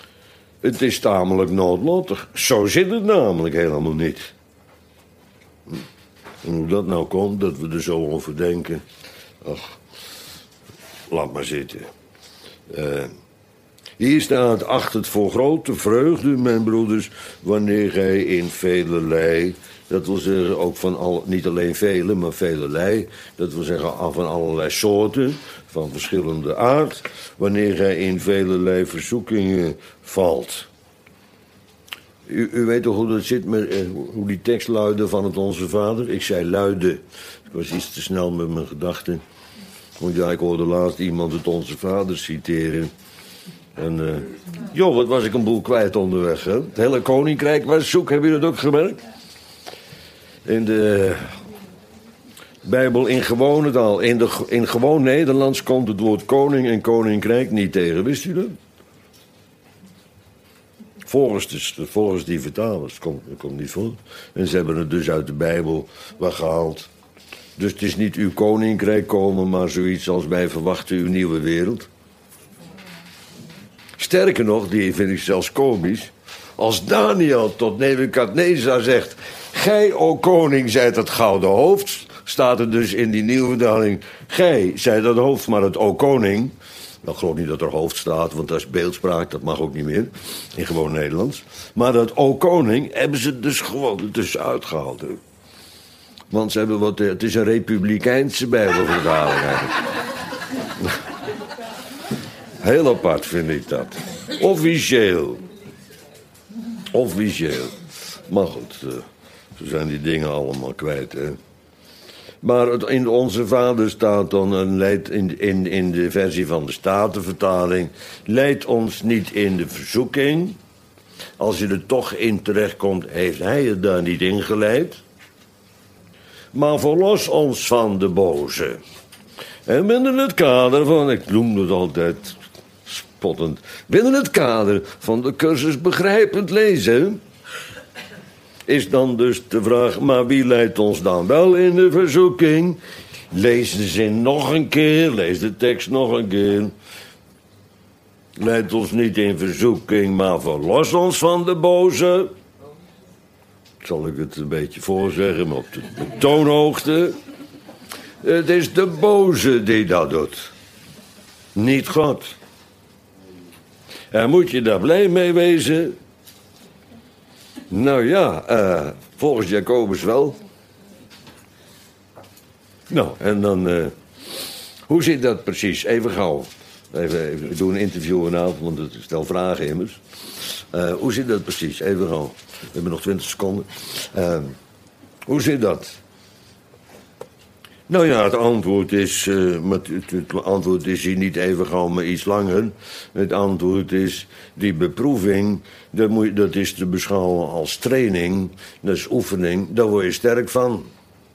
Het is tamelijk noodlottig. Zo zit het namelijk helemaal niet. En hoe dat nou komt, dat we er zo over denken... Ach, laat maar zitten. Uh, hier staat, acht het voor grote vreugde, mijn broeders... wanneer gij in velelei... dat wil zeggen ook van al, niet alleen vele, maar velelei... dat wil zeggen van allerlei soorten, van verschillende aard... wanneer gij in velelei verzoekingen valt... U, u weet toch hoe dat zit, met, eh, hoe die tekst luidde van het Onze Vader? Ik zei luidde. Ik was iets te snel met mijn gedachten. Want ja, ik hoorde laatst iemand het Onze Vader citeren. En, uh, joh, wat was ik een boel kwijt onderweg, hè? Het hele koninkrijk was zoek, heb je dat ook gemerkt? In de Bijbel in gewone taal, in, de, in gewoon Nederlands komt het woord koning en koninkrijk niet tegen. Wist u dat? Volgens, de, volgens die vertalers, komt, komt niet voor. En ze hebben het dus uit de Bijbel weggehaald. Dus het is niet uw koninkrijk komen, maar zoiets als wij verwachten uw nieuwe wereld. Sterker nog, die vind ik zelfs komisch. Als Daniel tot Nebukadnezar zegt... Gij, o koning, zijt het gouden hoofd... staat er dus in die nieuwe vertaling... Gij zijt het hoofd, maar het o koning... Nou, ik geloof niet dat er hoofd staat, want dat is beeldspraak, dat mag ook niet meer. In gewoon Nederlands. Maar dat o koning hebben ze dus gewoon er tussenuit gehaald. Hè. Want ze hebben wat, het is een republikeinse bijbelvertaling eigenlijk. Heel apart vind ik dat. Officieel. Officieel. Maar goed, uh, zo zijn die dingen allemaal kwijt, hè. Maar het, in Onze Vader staat dan een leid in, in, in de versie van de Statenvertaling... Leid ons niet in de verzoeking. Als je er toch in terechtkomt, heeft hij je daar niet in geleid. Maar verlos ons van de boze. En binnen het kader van, ik noem het altijd spottend... binnen het kader van de cursus begrijpend lezen... is dan dus de vraag, maar wie leidt ons dan wel in de verzoeking? Lees de zin nog een keer, lees de tekst nog een keer. Leidt ons niet in verzoeking, maar verlos ons van de boze. Zal ik het een beetje voorzeggen, maar op de, de toonhoogte. Het is de boze die dat doet. Niet God. En moet je daar blij mee wezen? Nou ja, uh, volgens Jacobus wel. Nou, en dan... Uh, hoe zit dat precies? Even gauw. Even, even, ik doe een interview vanavond, want ik stel vragen immers. Uh, hoe zit dat precies? Even gauw. We hebben nog twintig seconden. Uh, hoe zit dat? Nou ja, het antwoord is... Uh, maar het, het antwoord is hier niet even gauw, maar iets langer. Het antwoord is... Die beproeving, dat, moet je, dat is te beschouwen als training. Dat is oefening. Daar word je sterk van.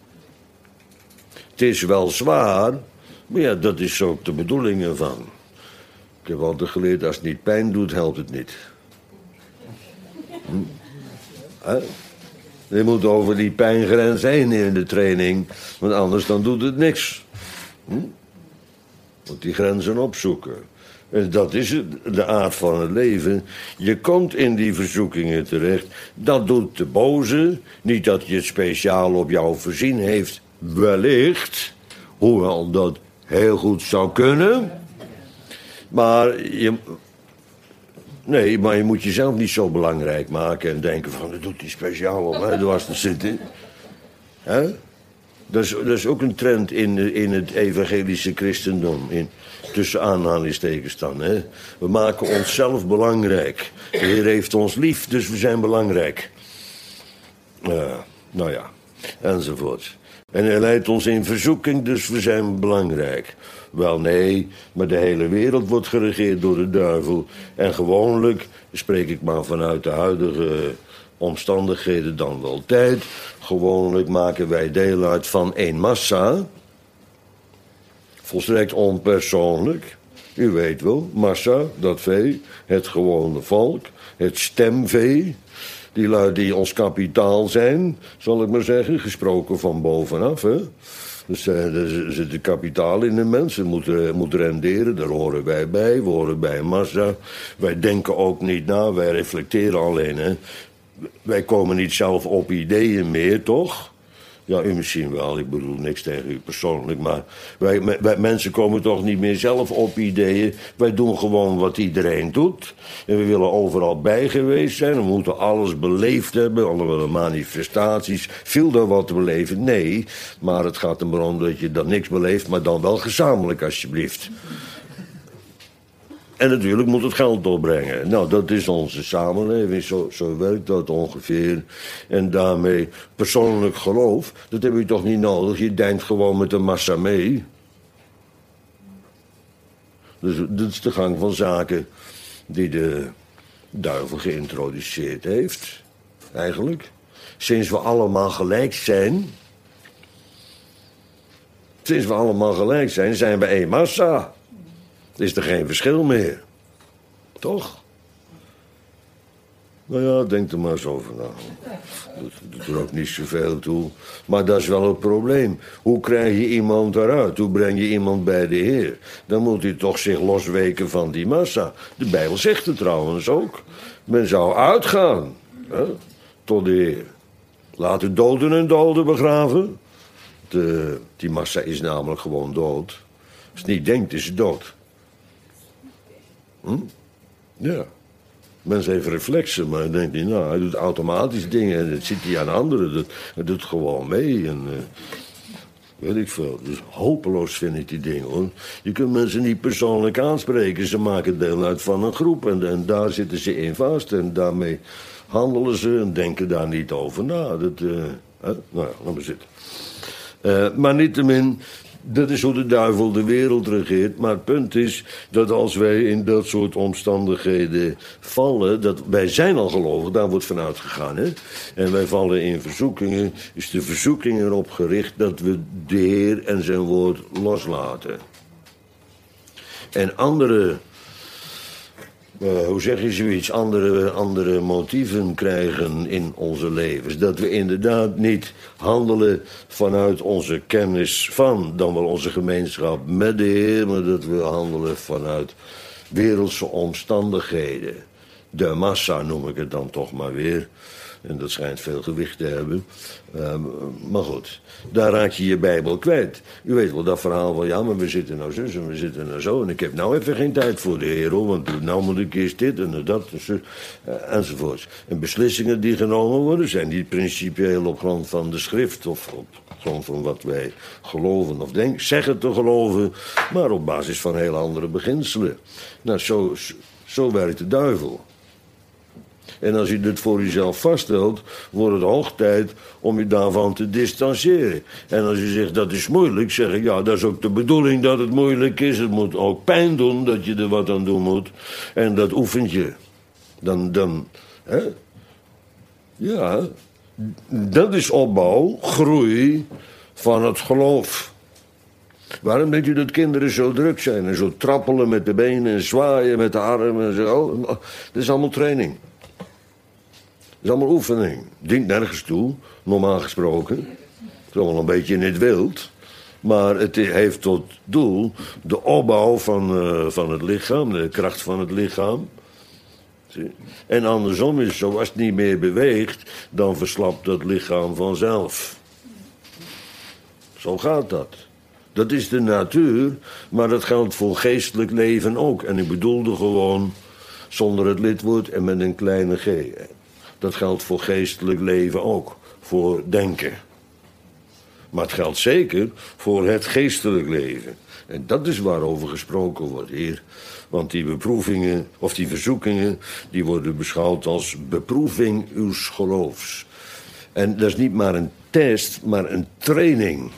Het is wel zwaar... Maar ja, dat is ook de bedoeling ervan. Ik heb altijd geleerd, als het niet pijn doet, helpt het niet. Hm? Huh? Je moet over die pijngrens heen in de training, want anders dan doet het niks. Hm? Moet die grenzen opzoeken. En dat is het, de aard van het leven. Je komt in die verzoekingen terecht. Dat doet de boze. Niet dat je het speciaal op jou voorzien heeft, wellicht. Hoewel dat heel goed zou kunnen. Maar je... Nee, maar je moet jezelf niet zo belangrijk maken... en denken van, dat doet hij speciaal om mij dwars te zitten. Hè? Dat is, dat is ook een trend in, in het evangelische christendom. In, tussen aanhalingstekens dan. Hè? We maken onszelf belangrijk. De Heer heeft ons lief, dus we zijn belangrijk. Uh, nou ja, enzovoort. En hij leidt ons in verzoeking, dus we zijn belangrijk. Wel nee, maar de hele wereld wordt geregeerd door de duivel. En gewoonlijk, spreek ik maar vanuit de huidige omstandigheden dan wel tijd... gewoonlijk maken wij deel uit van één massa. Volstrekt onpersoonlijk. U weet wel, massa, dat vee, het gewone volk, het stemvee... Die lui die ons kapitaal zijn, zal ik maar zeggen, gesproken van bovenaf, hè. Dus er zit een kapitaal in de mensen, moet, moet renderen, daar horen wij bij, we horen bij een massa. Wij denken ook niet na, wij reflecteren alleen. Hè. Wij komen niet zelf op ideeën meer, toch? Ja, u misschien wel, ik bedoel niks tegen u persoonlijk, maar wij, wij mensen komen toch niet meer zelf op ideeën. Wij doen gewoon wat iedereen doet. En we willen overal bij geweest zijn, we moeten alles beleefd hebben, alle manifestaties. Viel er wat te beleven? Nee, maar het gaat er maar om dat je dan niks beleeft, maar dan wel gezamenlijk alsjeblieft. En natuurlijk moet het geld opbrengen. Nou, dat is onze samenleving, zo, zo werkt dat ongeveer. En daarmee persoonlijk geloof, dat heb je toch niet nodig. Je denkt gewoon met de massa mee. Dus dat is de gang van zaken die de duivel geïntroduceerd heeft, eigenlijk. Sinds we allemaal gelijk zijn... Sinds we allemaal gelijk zijn, zijn we één massa. Is er geen verschil meer. Toch? Nou ja, denk er maar eens over na. Dat doet er ook niet zoveel toe. Maar dat is wel het probleem. Hoe krijg je iemand eruit? Hoe breng je iemand bij de Heer? Dan moet hij toch zich losweken van die massa. De Bijbel zegt het trouwens ook. Men zou uitgaan, hè, tot de Heer. Laat de doden hun doden begraven. De, die massa is namelijk gewoon dood. Als je niet denkt, is het dood. Hm? Ja. Mensen heeft reflexen, maar dan denkt hij, nou, hij doet automatisch dingen en dat ziet hij aan anderen. Dat, hij doet gewoon mee en uh, weet ik veel. Dus hopeloos vind ik die dingen, hoor. Je kunt mensen niet persoonlijk aanspreken. Ze maken deel uit van een groep en, en daar zitten ze in vast en daarmee handelen ze en denken daar niet over na. Dat, uh, hè? Nou ja, laat maar zitten. Uh, maar niettemin, dat is hoe de duivel de wereld regeert. Maar het punt is dat als wij in dat soort omstandigheden vallen... dat wij zijn al gelovig, daar wordt vanuit gegaan. Hè? En wij vallen in verzoekingen. Is de verzoeking erop gericht dat we de Heer en zijn woord loslaten. En andere... Uh, hoe zeg je zoiets, andere, andere motieven krijgen in onze levens. Dat we inderdaad niet handelen vanuit onze kennis van, dan wel onze gemeenschap met de Heer, maar dat we handelen vanuit wereldse omstandigheden. De massa noem ik het dan toch maar weer. En dat schijnt veel gewicht te hebben. Uh, maar goed, daar raak je je Bijbel kwijt. U weet wel dat verhaal van, ja, maar we zitten nou zus en we zitten nou zo. En ik heb nou even geen tijd voor de Heer, hoor, want nou moet ik eerst dit en dat en zo, uh, enzovoorts. En beslissingen die genomen worden zijn niet principieel op grond van de schrift of op grond van wat wij geloven of denken, zeggen te geloven, maar op basis van heel andere beginselen. Nou, zo, zo werkt de duivel. En als u dit voor uzelf vaststelt, wordt het hoog tijd om u daarvan te distancieren. En als u zegt dat is moeilijk, zeg ik, ja, dat is ook de bedoeling dat het moeilijk is. Het moet ook pijn doen dat je er wat aan doen moet. En dat oefent je. Dan, dan, hè? Ja, dat is opbouw, groei van het geloof. Waarom denkt u dat kinderen zo druk zijn en zo trappelen met de benen en zwaaien met de armen en zo? Dat is allemaal training. Dat is allemaal oefening. Dient nergens toe, normaal gesproken. Het is allemaal een beetje in het wild. Maar het heeft tot doel de opbouw van, uh, van het lichaam, de kracht van het lichaam. Zie? En andersom is het zo, als het niet meer beweegt, dan verslapt het lichaam vanzelf. Zo gaat dat. Dat is de natuur, maar dat geldt voor geestelijk leven ook. En ik bedoelde gewoon zonder het lidwoord en met een kleine g. Dat geldt voor geestelijk leven ook, voor denken. Maar het geldt zeker voor het geestelijk leven. En dat is waarover gesproken wordt hier. Want die beproevingen, of die verzoekingen, die worden beschouwd als beproeving uws geloofs. En dat is niet maar een test, maar een training.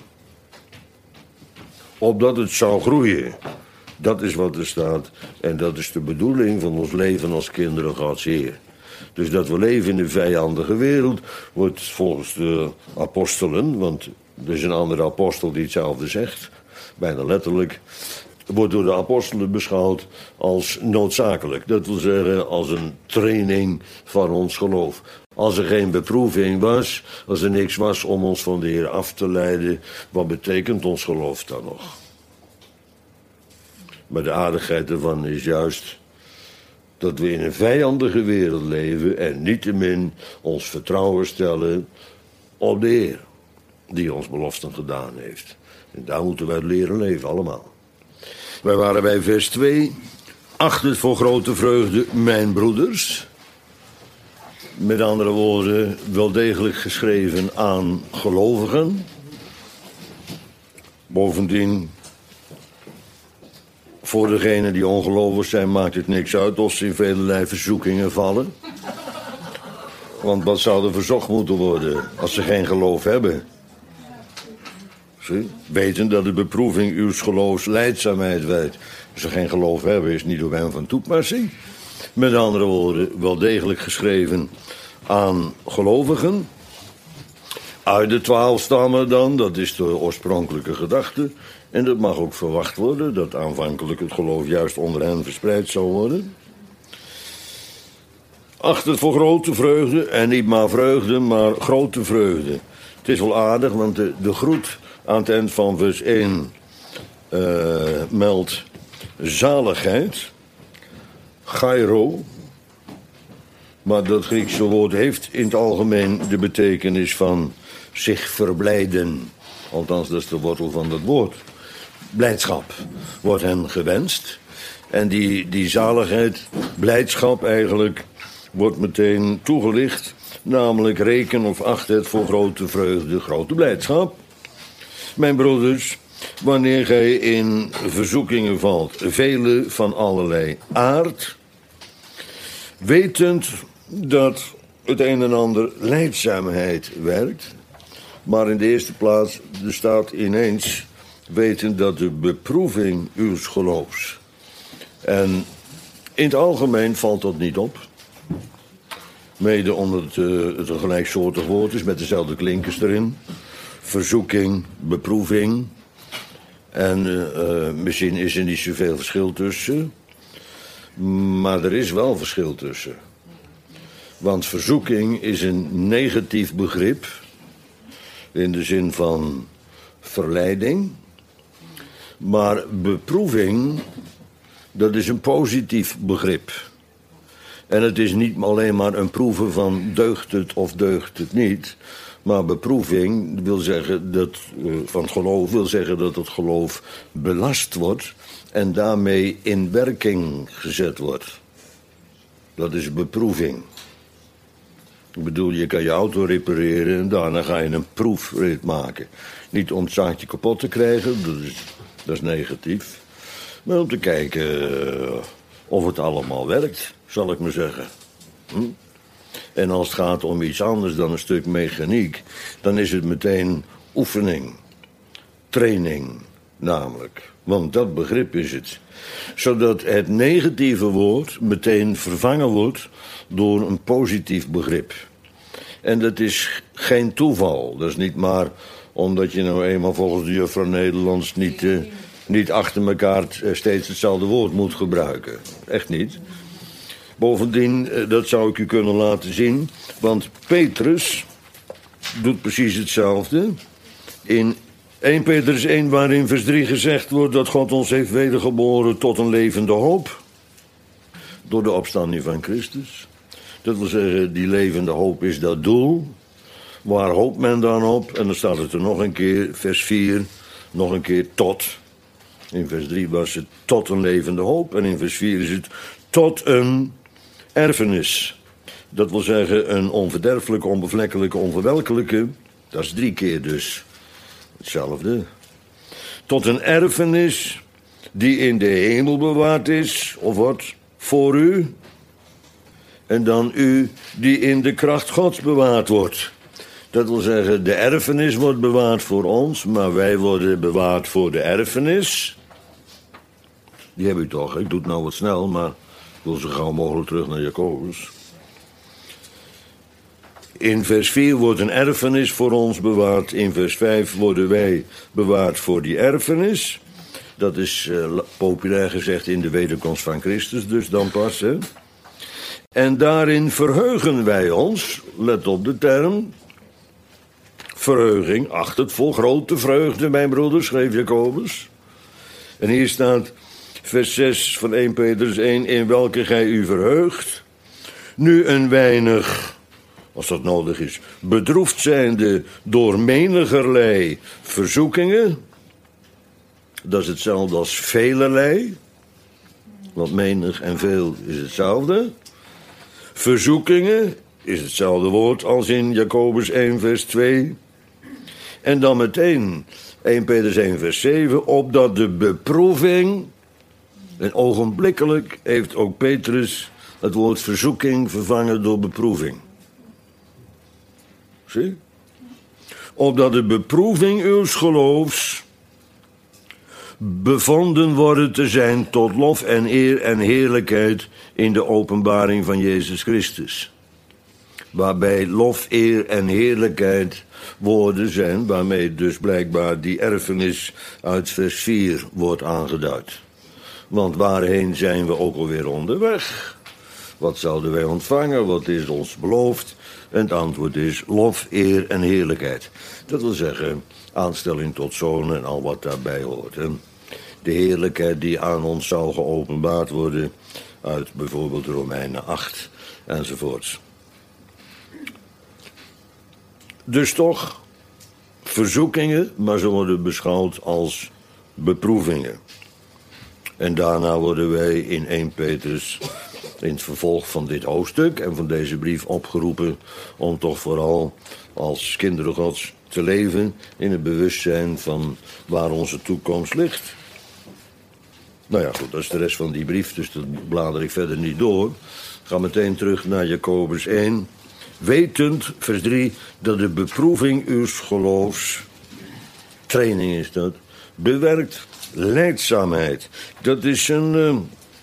Opdat het zou groeien. Dat is wat er staat. En dat is de bedoeling van ons leven als kinderen Gods Heer. Dus dat we leven in een vijandige wereld wordt volgens de apostelen, want er is een andere apostel die hetzelfde zegt, bijna letterlijk, wordt door de apostelen beschouwd als noodzakelijk. Dat wil zeggen als een training van ons geloof. Als er geen beproeving was, als er niks was om ons van de Heer af te leiden, wat betekent ons geloof dan nog? Maar de aardigheid ervan is juist dat we in een vijandige wereld leven en niettemin ons vertrouwen stellen op de Heer, die ons beloften gedaan heeft. En daar moeten wij leren leven, allemaal. Wij waren bij vers twee. Acht het voor grote vreugde, mijn broeders. Met andere woorden, wel degelijk geschreven aan gelovigen. Bovendien, voor degenen die ongelovig zijn, maakt het niks uit of ze in velelei verzoekingen vallen. Want wat zou er verzocht moeten worden als ze geen geloof hebben? Zie? Weten dat de beproeving uw geloofs lijdzaamheid wijdt. Als ze geen geloof hebben, is het niet op hen van toepassing. Met andere woorden, wel degelijk geschreven aan gelovigen. Uit de twaalf stammen dan, dat is de oorspronkelijke gedachte. En dat mag ook verwacht worden, dat aanvankelijk het geloof juist onder hen verspreid zou worden. Acht het voor grote vreugde, en niet maar vreugde, maar grote vreugde. Het is wel aardig, want de, de groet aan het eind van vers één uh, meldt zaligheid, chairo. Maar dat Griekse woord heeft in het algemeen de betekenis van zich verblijden. Althans, dat is de wortel van dat woord. Blijdschap wordt hen gewenst. En die, die zaligheid, blijdschap eigenlijk, wordt meteen toegelicht. Namelijk reken of acht het voor grote vreugde, grote blijdschap. Mijn broeders, wanneer gij in verzoekingen valt, vele van allerlei aard, wetend dat het een en ander lijdzaamheid werkt, maar in de eerste plaats, er staat ineens, weten dat de beproeving uws geloofs. En in het algemeen valt dat niet op. Mede omdat het, uh, het een gelijksoortig woord is met dezelfde klinkers erin. Verzoeking, beproeving. En uh, uh, misschien is er niet zoveel verschil tussen. Maar er is wel verschil tussen. Want verzoeking is een negatief begrip. In de zin van verleiding. Maar beproeving, dat is een positief begrip. En het is niet alleen maar een proeven van deugt het of deugt het niet. Maar beproeving wil zeggen dat, van het geloof wil zeggen dat het geloof belast wordt en daarmee in werking gezet wordt. Dat is beproeving. Ik bedoel, je kan je auto repareren en daarna ga je een proefrit maken. Niet om het zaakje kapot te krijgen, dat is, dat is negatief. Maar om te kijken uh, of het allemaal werkt, zal ik maar zeggen. Hm? En als het gaat om iets anders dan een stuk mechaniek, dan is het meteen oefening. Training, namelijk. Want dat begrip is het. Zodat het negatieve woord meteen vervangen wordt door een positief begrip. En dat is geen toeval. Dat is niet maar omdat je nou eenmaal volgens de juffrouw Nederlands niet, uh, niet achter elkaar steeds hetzelfde woord moet gebruiken. Echt niet. Bovendien, uh, dat zou ik u kunnen laten zien, want Petrus doet precies hetzelfde. In Eerste Petrus één, waarin vers drie gezegd wordt dat God ons heeft wedergeboren tot een levende hoop. Door de opstanding van Christus. Dat wil zeggen, die levende hoop is dat doel. Waar hoopt men dan op? En dan staat het er nog een keer, vers vier, nog een keer tot. In vers drie was het tot een levende hoop. En in vers vier is het tot een erfenis. Dat wil zeggen, een onverderfelijke, onbevlekkelijke, onverwelkelijke. Dat is drie keer dus hetzelfde. Tot een erfenis die in de hemel bewaard is, of wat, voor u. En dan u die in de kracht Gods bewaard wordt. Dat wil zeggen, de erfenis wordt bewaard voor ons, maar wij worden bewaard voor de erfenis. Die heb u toch, ik doe het nou wat snel, maar ik wil zo gauw mogelijk terug naar Jacobus. In vers vier wordt een erfenis voor ons bewaard. In vers vijf worden wij bewaard voor die erfenis. Dat is uh, populair gezegd in de wederkomst van Christus, dus dan pas, hè. En daarin verheugen wij ons, let op de term, verheuging, acht het vol grote vreugde, mijn broeders, schreef Jacobus. En hier staat vers zes van eerste Petrus één, in welke gij u verheugt, nu een weinig, als dat nodig is, bedroefd zijnde door menigerlei verzoekingen. Dat is hetzelfde als velerlei, want menig en veel is hetzelfde. Verzoekingen is hetzelfde woord als in Jacobus één vers twee. En dan meteen eerste Petrus één vers zeven, opdat de beproeving, en ogenblikkelijk heeft ook Petrus het woord verzoeking vervangen door beproeving. Zie? Opdat de beproeving uws geloofs bevonden worden te zijn tot lof en eer en heerlijkheid in de openbaring van Jezus Christus. Waarbij lof, eer en heerlijkheid woorden zijn, waarmee dus blijkbaar die erfenis uit vers vier wordt aangeduid. Want waarheen zijn we ook alweer onderweg? Wat zouden wij ontvangen? Wat is ons beloofd? En het antwoord is lof, eer en heerlijkheid. Dat wil zeggen aanstelling tot zoon en al wat daarbij hoort. Hè? De heerlijkheid die aan ons zou geopenbaard worden uit bijvoorbeeld Romeinen acht enzovoorts. Dus toch verzoekingen, maar ze worden beschouwd als beproevingen. En daarna worden wij in eerste Petrus in het vervolg van dit hoofdstuk en van deze brief opgeroepen om toch vooral als kinderen Gods te leven in het bewustzijn van waar onze toekomst ligt. Nou ja, goed, dat is de rest van die brief, dus dat blader ik verder niet door. Ik ga meteen terug naar Jacobus één. Wetend, vers drie, dat de beproeving uws geloofs, training is dat, bewerkt lijdzaamheid. Dat is een, uh,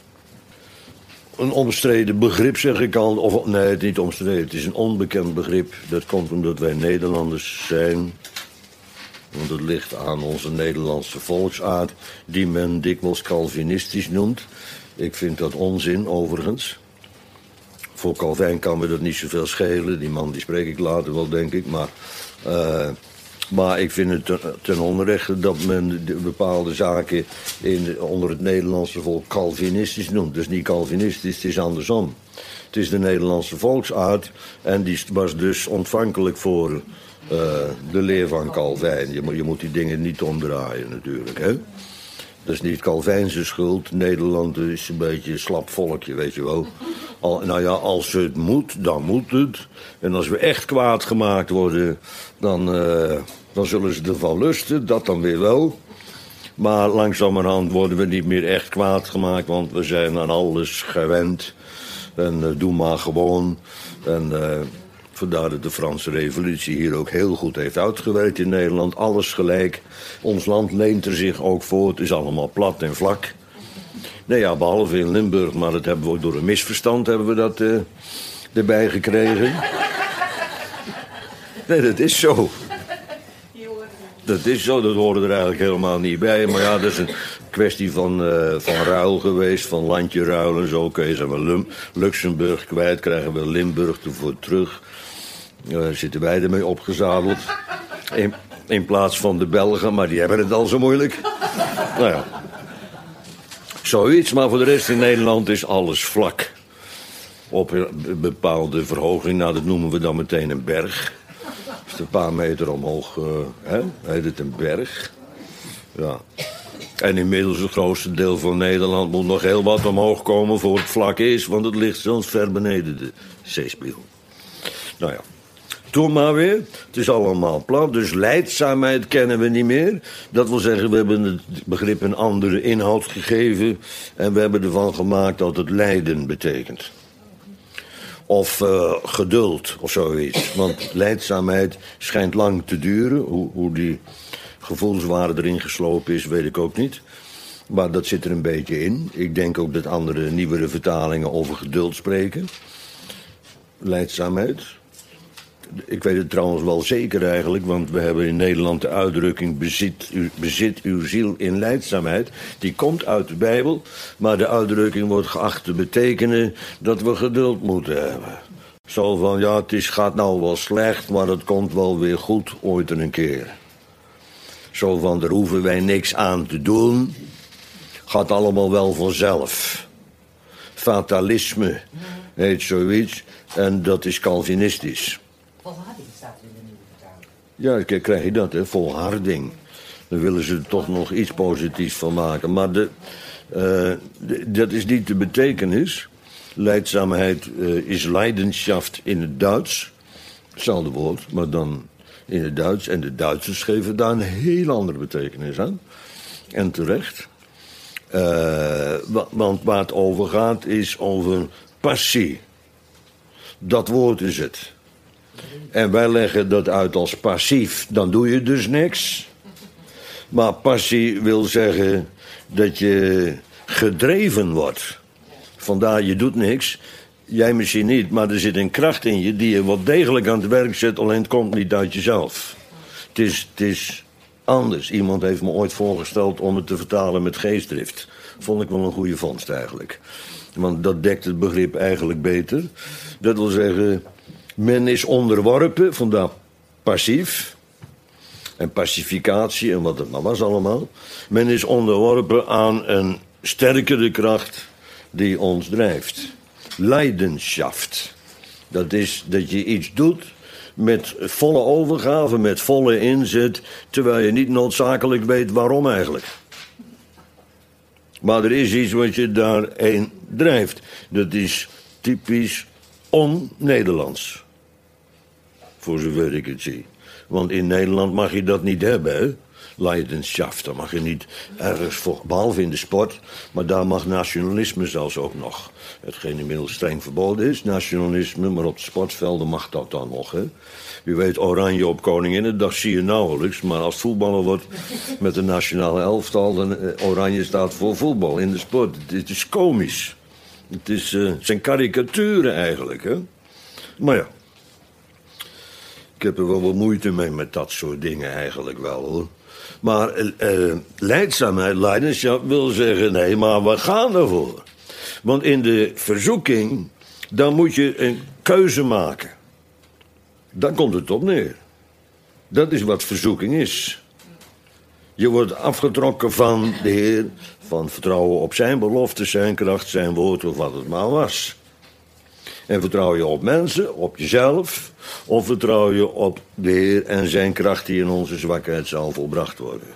een omstreden begrip, zeg ik al. Of, nee, het is niet omstreden, het is een onbekend begrip. Dat komt omdat wij Nederlanders zijn. Want het ligt aan onze Nederlandse volksaard, die men dikwijls Calvinistisch noemt. Ik vind dat onzin, overigens. Voor Calvijn kan me dat niet zoveel schelen. Die man die spreek ik later wel, denk ik. Maar, uh, maar ik vind het ten, ten onrechte dat men de bepaalde zaken in, onder het Nederlandse volk Calvinistisch noemt. Dus niet Calvinistisch, het is andersom. Het is de Nederlandse volksaard en die was dus ontvankelijk voor uh, de leer van Calvijn. Je, je moet die dingen niet omdraaien natuurlijk, hè. Dat is niet Calvijnse schuld. Nederland is een beetje een slap volkje, weet je wel. Al, nou ja, als het moet, dan moet het. En als we echt kwaad gemaakt worden, dan, uh, dan zullen ze ervan lusten. Dat dan weer wel. Maar langzamerhand worden we niet meer echt kwaad gemaakt, want we zijn aan alles gewend. En uh, doe maar gewoon. En uh, vandaar dat de Franse revolutie hier ook heel goed heeft uitgewerkt in Nederland. Alles gelijk. Ons land leent er zich ook voor. Het is allemaal plat en vlak. Nee ja, behalve in Limburg, maar dat hebben we ook door een misverstand hebben we dat uh, erbij gekregen. Nee, dat is zo. Dat is zo, dat hoorde er eigenlijk helemaal niet bij. Maar ja, dat is een kwestie van, uh, van ruil geweest, van landje ruilen. Zo kun je zeg maar Lum- Luxemburg kwijt, krijgen we Limburg ervoor terug. Uh, zitten wij ermee opgezadeld. In, in plaats van de Belgen, maar die hebben het al zo moeilijk. Nou ja. Zoiets, maar voor de rest in Nederland is alles vlak. Op een bepaalde verhoging, nou dat noemen we dan meteen een berg. Als het een paar meter omhoog, uh, hè, heet het een berg. Ja. En inmiddels het grootste deel van Nederland moet nog heel wat omhoog komen voor het vlak is, want het ligt zelfs ver beneden de zeespiegel. Nou ja. Toen maar weer. Het is allemaal plat. Dus lijdzaamheid kennen we niet meer. Dat wil zeggen, we hebben het begrip een andere inhoud gegeven. En we hebben ervan gemaakt dat het lijden betekent. Of uh, geduld of zoiets. Want lijdzaamheid schijnt lang te duren. Hoe, hoe die gevoelswaarde erin geslopen is, weet ik ook niet. Maar dat zit er een beetje in. Ik denk ook dat andere, nieuwere vertalingen over geduld spreken. Lijdzaamheid. Ik weet het trouwens wel zeker eigenlijk, want we hebben in Nederland de uitdrukking bezit, u, bezit uw ziel in lijdzaamheid. Die komt uit de Bijbel, maar de uitdrukking wordt geacht te betekenen dat we geduld moeten hebben. Zo van, ja, het is, gaat nou wel slecht, maar het komt wel weer goed ooit een keer. Zo van, daar hoeven wij niks aan te doen, gaat allemaal wel vanzelf. Fatalisme heet zoiets en dat is Calvinistisch. Volharding staat er in de nieuwe vertaling. Ja, kijk, krijg je dat, hè? Volharding. Dan willen ze er toch nog iets positiefs van maken. Maar de, uh, de, dat is niet de betekenis. Leidzaamheid uh, is Leidenschaft in het Duits. Hetzelfde woord, maar dan in het Duits. En de Duitsers geven daar een heel andere betekenis aan. En terecht. Uh, want waar het over gaat is over passie. Dat woord is het. En wij leggen dat uit als passief. Dan doe je dus niks. Maar passie wil zeggen dat je gedreven wordt. Vandaar, je doet niks. Jij misschien niet, maar er zit een kracht in je die je wat degelijk aan het werk zet, alleen het komt niet uit jezelf. Het is, het is anders. Iemand heeft me ooit voorgesteld om het te vertalen met geestdrift. Vond ik wel een goede vondst eigenlijk. Want dat dekt het begrip eigenlijk beter. Dat wil zeggen, men is onderworpen, vandaar passief. En pacificatie en wat het maar was allemaal. Men is onderworpen aan een sterkere kracht die ons drijft. Leidenschaft. Dat is dat je iets doet met volle overgave, met volle inzet, terwijl je niet noodzakelijk weet waarom eigenlijk. Maar er is iets wat je daarheen drijft. Dat is typisch on-Nederlands. Voor zover ik het zie. Want in Nederland mag je dat niet hebben, hè? Leidenschaft, daar mag je niet ergens voor, behalve in de sport, maar daar mag nationalisme zelfs ook nog. Hetgeen inmiddels streng verboden is, nationalisme, maar op de sportvelden mag dat dan nog, hè. U weet, oranje op Koninginnedag zie je nauwelijks, maar als voetballer wordt met de nationale elftal, dan eh, oranje staat voor voetbal in de sport. Het, het is komisch. Het, is, uh, het zijn karikaturen eigenlijk, hè. Maar ja. Ik heb er wel wat moeite mee met dat soort dingen eigenlijk wel, hoor. Maar uh, leidzaamheid, leidenschap wil zeggen, nee, maar we gaan ervoor. Want in de verzoeking, dan moet je een keuze maken. Daar komt het op neer. Dat is wat verzoeking is. Je wordt afgetrokken van de Heer, van vertrouwen op zijn belofte, zijn kracht, zijn woord of wat het maar was. En vertrouw je op mensen, op jezelf, of vertrouw je op de Heer en zijn kracht die in onze zwakheid zal volbracht worden?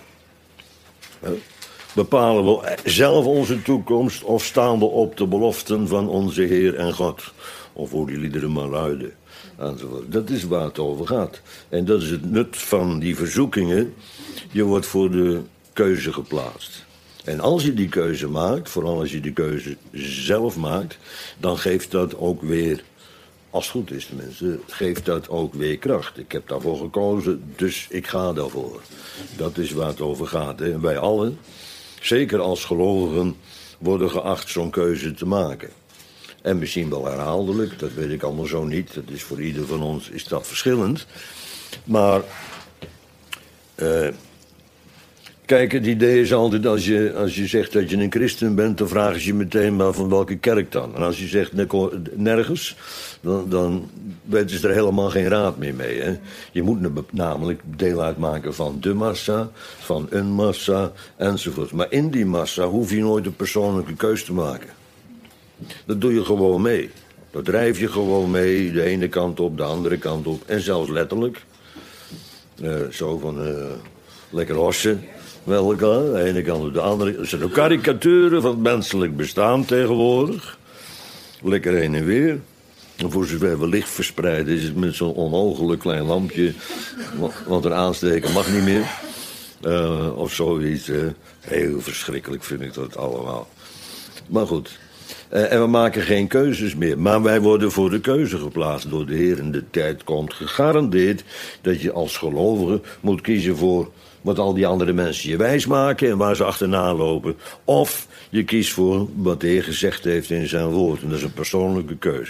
Bepalen we zelf onze toekomst of staan we op de beloften van onze Heer en God? Of hoe die liederen maar luiden. Dat is waar het over gaat. En dat is het nut van die verzoekingen. Je wordt voor de keuze geplaatst. En als je die keuze maakt, vooral als je die keuze zelf maakt, dan geeft dat ook weer, als het goed is tenminste, geeft dat ook weer kracht. Ik heb daarvoor gekozen, dus ik ga daarvoor. Dat is waar het over gaat. Hè. En wij allen, zeker als gelovigen, worden geacht zo'n keuze te maken. En misschien wel herhaaldelijk, dat weet ik allemaal zo niet. Dat is voor ieder van ons is dat verschillend. Maar Uh, Kijk, het idee is altijd, als je, als je zegt dat je een christen bent, dan vragen ze je meteen maar van welke kerk dan. En als je zegt nergens, dan, dan weten ze er helemaal geen raad meer mee. Hè? Je moet namelijk deel uitmaken van de massa, van een massa, enzovoort. Maar in die massa hoef je nooit een persoonlijke keus te maken. Dat doe je gewoon mee. Dat drijf je gewoon mee, de ene kant op, de andere kant op. En zelfs letterlijk. Uh, zo van, uh, lekker hossen. Wel elkaar, de ene kant op de andere. Het zijn ook karikaturen van het menselijk bestaan tegenwoordig. Lekker heen en weer. En voor zover we licht verspreiden is het met zo'n onogelijk klein lampje. Want een aansteken mag niet meer. Uh, of zoiets. Uh, heel verschrikkelijk vind ik dat allemaal. Maar goed. Uh, en we maken geen keuzes meer. Maar wij worden voor de keuze geplaatst door de Heer. En de tijd komt gegarandeerd dat je als gelovige moet kiezen voor wat al die andere mensen je wijs maken en waar ze achterna lopen. Of je kiest voor wat de Heer gezegd heeft in zijn woord. En dat is een persoonlijke keuze.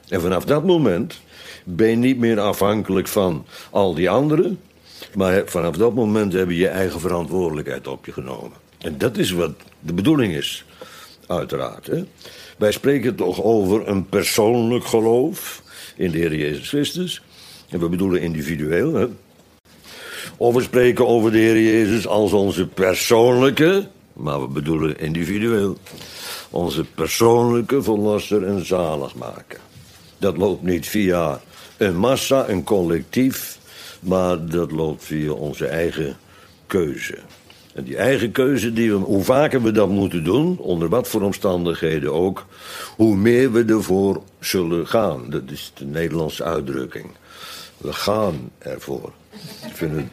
En vanaf dat moment ben je niet meer afhankelijk van al die anderen, maar vanaf dat moment heb je je eigen verantwoordelijkheid op je genomen. En dat is wat de bedoeling is, uiteraard. Hè? Wij spreken toch over een persoonlijk geloof in de Heer Jezus Christus. En we bedoelen individueel. Hè? Of we spreken over de Heer Jezus als onze persoonlijke, maar we bedoelen individueel, onze persoonlijke verlosser en zaligmaker. Dat loopt niet via een massa, een collectief, maar dat loopt via onze eigen keuze. En die eigen keuze, die we, hoe vaker we dat moeten doen, onder wat voor omstandigheden ook, hoe meer we ervoor zullen gaan. Dat is de Nederlandse uitdrukking. We gaan ervoor. Ik vind het...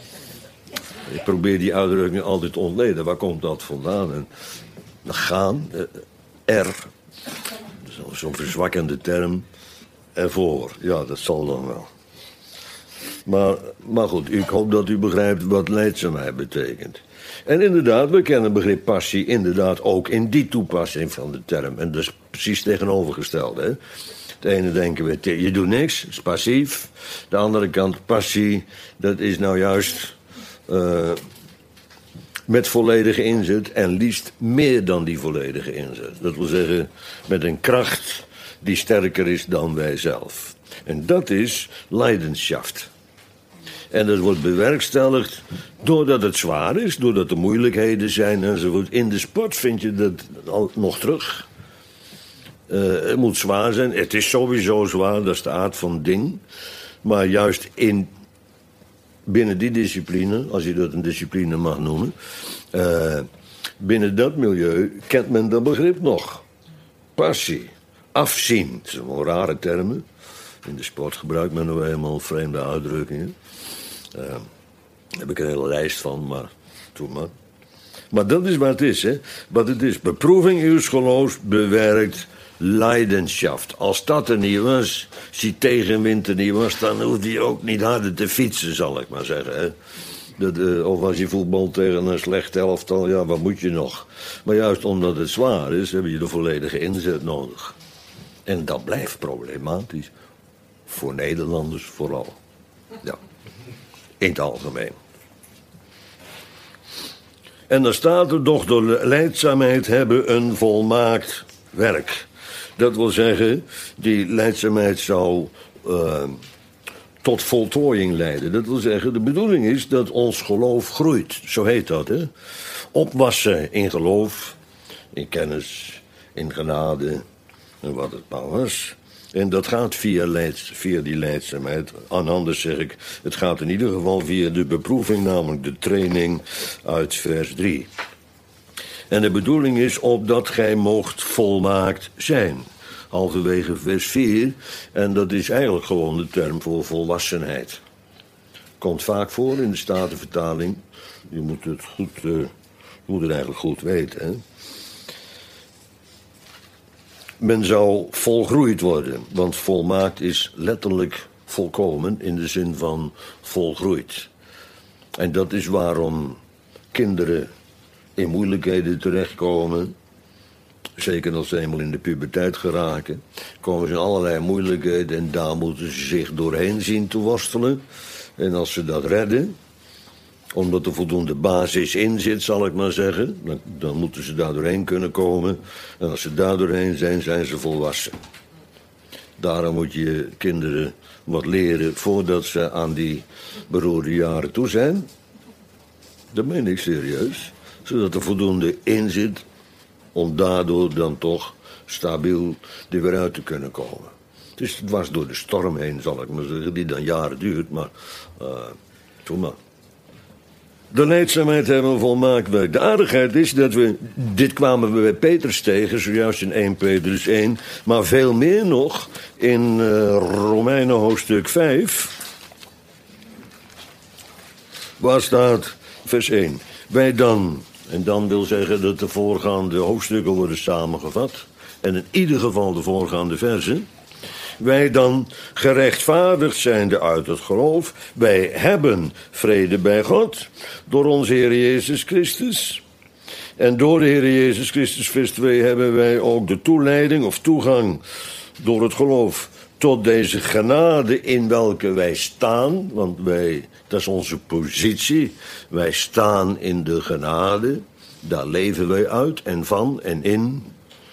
Ik probeer die uitdrukking altijd te ontleden. Waar komt dat vandaan? En gaan, eh, er, zo, zo'n verzwakkende term, ervoor. Ja, dat zal dan wel. Maar, maar goed, ik hoop dat u begrijpt wat lijdzaamheid betekent. En inderdaad, we kennen het begrip passie inderdaad ook in die toepassing van de term. En dat is precies tegenovergesteld, hè. Het ene denken we, je doet niks, dat is passief. De andere kant, passie, dat is nou juist uh, met volledige inzet en liefst meer dan die volledige inzet. Dat wil zeggen, met een kracht die sterker is dan wij zelf. En dat is Leidenschaft. En dat wordt bewerkstelligd doordat het zwaar is, doordat er moeilijkheden zijn enzovoort. In de sport vind je dat al nog terug. Uh, het moet zwaar zijn. Het is sowieso zwaar, dat is de aard van het ding. Maar juist in, binnen die discipline, als je dat een discipline mag noemen, Uh, binnen dat milieu kent men dat begrip nog. Passie. Afzien. Dat zijn wel rare termen. In de sport gebruikt men nog eenmaal vreemde uitdrukkingen. Uh, daar heb ik een hele lijst van, maar doe maar. Maar dat is wat het is, hè. Wat het is. Beproeving uw geloofs bewerkt Leidenschaft. Als dat er niet was, als die tegenwind er niet was, dan hoeft hij ook niet harder te fietsen, zal ik maar zeggen, hè. Dat, uh, of als je voetbal tegen een slecht elftal, ja, wat moet je nog? Maar juist omdat het zwaar is, heb je de volledige inzet nodig. En dat blijft problematisch. Voor Nederlanders vooral. Ja. In het algemeen. En dan staat er, doch door lijdzaamheid hebben een volmaakt werk. Dat wil zeggen, die lijdzaamheid zou Uh, tot voltooiing leiden. Dat wil zeggen, de bedoeling is dat ons geloof groeit. Zo heet dat, hè. Opwassen in geloof, in kennis, in genade, en wat het nou was. En dat gaat via, leids, via die lijdzaamheid. En anders zeg ik, het gaat in ieder geval via de beproeving, namelijk de training uit vers drie. En de bedoeling is opdat gij moogt volmaakt zijn. Halverwege vers vier. En dat is eigenlijk gewoon de term voor volwassenheid. Komt vaak voor in de Statenvertaling. Je moet het goed, uh, je moet het eigenlijk goed weten, hè. Men zou volgroeid worden, want volmaakt is letterlijk volkomen in de zin van volgroeid. En dat is waarom kinderen in moeilijkheden terechtkomen. Zeker als ze eenmaal in de puberteit geraken, komen ze in allerlei moeilijkheden en daar moeten ze zich doorheen zien te worstelen. En als ze dat redden, omdat er voldoende basis in zit, zal ik maar zeggen, dan, dan moeten ze daar doorheen kunnen komen. En als ze daar doorheen zijn, zijn ze volwassen. Daarom moet je kinderen wat leren voordat ze aan die beroerde jaren toe zijn. Dat meen ik serieus. Zodat er voldoende in zit om daardoor dan toch stabiel er weer uit te kunnen komen. Dus het was door de storm heen, zal ik maar zeggen, die dan jaren duurt, maar uh, doe maar. De lijdzaamheid hebben we volmaakt werk. De aardigheid is dat we, dit kwamen we bij Petrus tegen, zojuist in eerste Petrus één, maar veel meer nog in uh, Romeinen hoofdstuk vijf. Waar staat vers één. Wij dan, en dan wil zeggen dat de voorgaande hoofdstukken worden samengevat, en in ieder geval de voorgaande versen. Wij dan, gerechtvaardigd zijnde uit het geloof, wij hebben vrede bij God door onze Heer Jezus Christus. En door de Heer Jezus Christus, vers twee, hebben wij ook de toeleiding of toegang door het geloof tot deze genade in welke wij staan, want wij, dat is onze positie, wij staan in de genade, daar leven wij uit en van en in.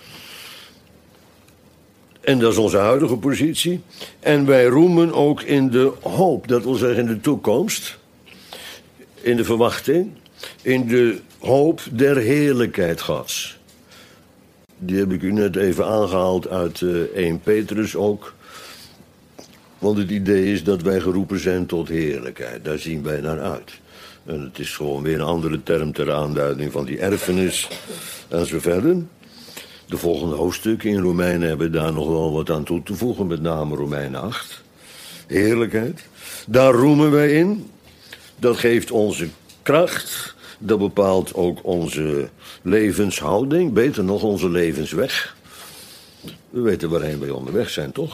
En dat is onze huidige positie. En wij roemen ook in de hoop, dat wil zeggen in de toekomst, in de verwachting, in de hoop der heerlijkheid Gods. Die heb ik u net even aangehaald uit uh, Eerste Petrus ook. Want het idee is dat wij geroepen zijn tot heerlijkheid. Daar zien wij naar uit. En het is gewoon weer een andere term ter aanduiding van die erfenis en zo verder. De volgende hoofdstukken in Romeinen hebben daar nog wel wat aan toe te voegen, met name Romeinen acht. Heerlijkheid. Daar roemen wij in. Dat geeft onze kracht. Dat bepaalt ook onze levenshouding. Beter nog, onze levensweg. We weten waarheen wij onderweg zijn, toch?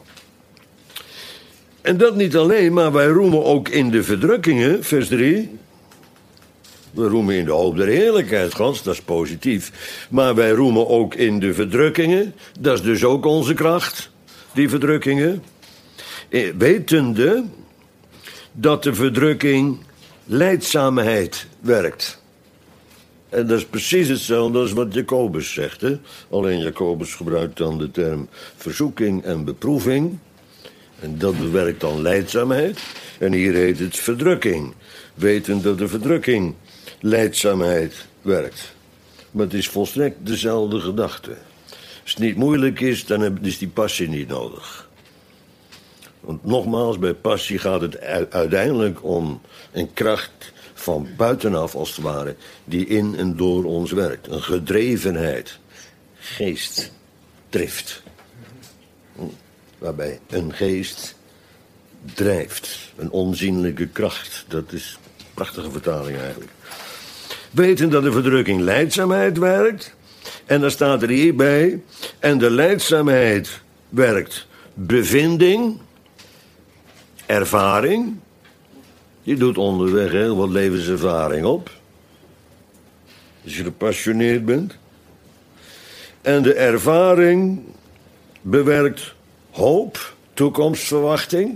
En dat niet alleen, maar wij roemen ook in de verdrukkingen, vers drie. We roemen in de hoop der heerlijkheid Gods, dat is positief. Maar wij roemen ook in de verdrukkingen, dat is dus ook onze kracht, die verdrukkingen. Wetende dat de verdrukking lijdzaamheid werkt. En dat is precies hetzelfde als wat Jacobus zegt. Hè? Alleen Jacobus gebruikt dan de term verzoeking en beproeving. En dat bewerkt dan lijdzaamheid. En hier heet het verdrukking. Weten dat de verdrukking lijdzaamheid werkt. Maar het is volstrekt dezelfde gedachte. Als het niet moeilijk is, dan is die passie niet nodig. Want nogmaals, bij passie gaat het uiteindelijk om een kracht van buitenaf als het ware, die in en door ons werkt. Een gedrevenheid. Geest. Drift. Waarbij een geest drijft. Een onzienlijke kracht. Dat is een prachtige vertaling eigenlijk. Weten dat de verdrukking lijdzaamheid werkt. En dan staat er hierbij. En de lijdzaamheid werkt bevinding. Ervaring. Je doet onderweg heel wat levenservaring op. Als je gepassioneerd bent. En de ervaring bewerkt hoop, toekomstverwachting.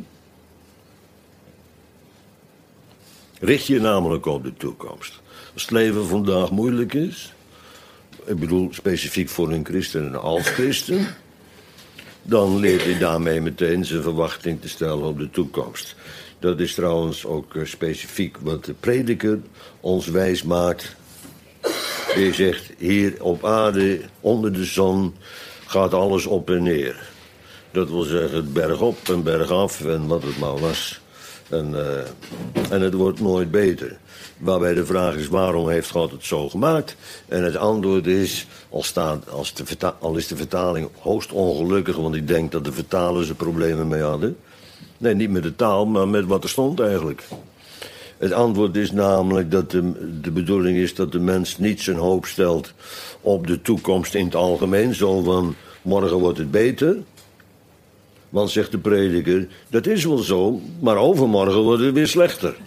Richt je namelijk op de toekomst. Als het leven vandaag moeilijk is, ik bedoel specifiek voor een christen en een als-christen, dan leert hij daarmee meteen zijn verwachting te stellen op de toekomst. Dat is trouwens ook uh, specifiek wat de prediker ons wijs maakt. Die zegt, hier op aarde, onder de zon, gaat alles op en neer. Dat wil zeggen, berg op en berg af en wat het maar was. En, uh, en het wordt nooit beter. Waarbij de vraag is, waarom heeft God het zo gemaakt? En het antwoord is, al, staat, als de verta- al is de vertaling hoogst ongelukkig, want ik denk dat de vertalers er problemen mee hadden. Nee, niet met de taal, maar met wat er stond eigenlijk. Het antwoord is namelijk dat de, de bedoeling is dat de mens niet zijn hoop stelt op de toekomst in het algemeen. Zo van, morgen wordt het beter. Want, zegt de prediker, dat is wel zo, maar overmorgen wordt het weer slechter.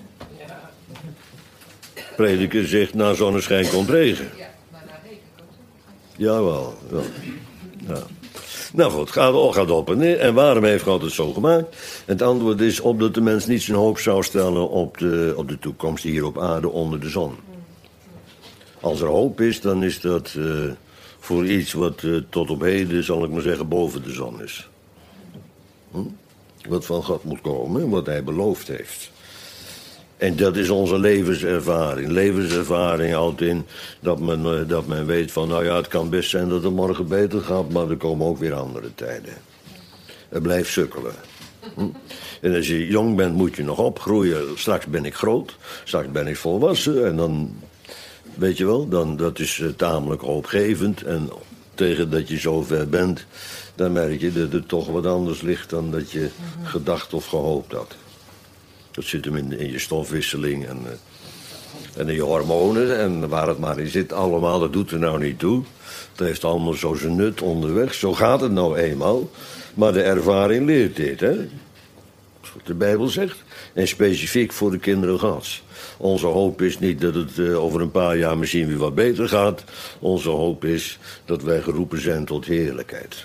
De prediker zegt, na zonneschijn komt regen. Ja, maar na regen komt het. Jawel, ja. Ja. Nou goed, het gaat, gaat op en neer. En waarom heeft God het zo gemaakt? Het antwoord is opdat de mens niet zijn hoop zou stellen op de, op de toekomst hier op aarde onder de zon. Als er hoop is, dan is dat uh, voor iets wat uh, tot op heden, zal ik maar zeggen, boven de zon is. Hm? Wat van God moet komen, wat hij beloofd heeft. En dat is onze levenservaring. Levenservaring houdt in dat men, uh, dat men weet van, nou ja, het kan best zijn dat het morgen beter gaat, maar er komen ook weer andere tijden. Het blijft sukkelen. Hm? En als je jong bent, moet je nog opgroeien. Straks ben ik groot, straks ben ik volwassen. En dan, weet je wel, dan, dat is uh, tamelijk hoopgevend. En tegen dat je zover bent, dan merk je dat het toch wat anders ligt dan dat je gedacht of gehoopt had. Dat zit hem in, in je stofwisseling en, uh, en in je hormonen en waar het maar in zit allemaal, dat doet er nou niet toe. Het heeft allemaal zo zijn nut onderweg, zo gaat het nou eenmaal. Maar de ervaring leert dit, hè. Dat is wat de Bijbel zegt. En specifiek voor de kinderen Gods. Onze hoop is niet dat het uh, over een paar jaar misschien weer wat beter gaat. Onze hoop is dat wij geroepen zijn tot heerlijkheid.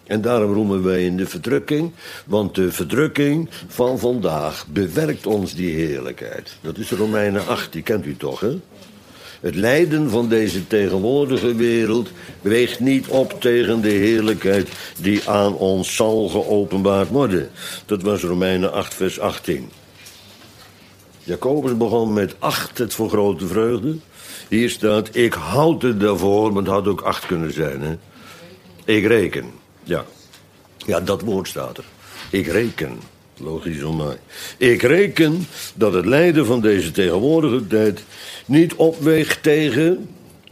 En daarom roemen wij in de verdrukking, want de verdrukking van vandaag bewerkt ons die heerlijkheid. Dat is Romeinen acht, die kent u toch, hè? Het lijden van deze tegenwoordige wereld weegt niet op tegen de heerlijkheid die aan ons zal geopenbaard worden. Dat was Romeinen acht, vers achttien. Jacobus begon met acht het voor grote vreugde. Hier staat, ik houd het daarvoor, maar het had ook acht kunnen zijn, hè? Ik reken, ja. Ja, dat woord staat er. Ik reken, logisch om mij. Ik reken dat het lijden van deze tegenwoordige tijd niet opweegt tegen,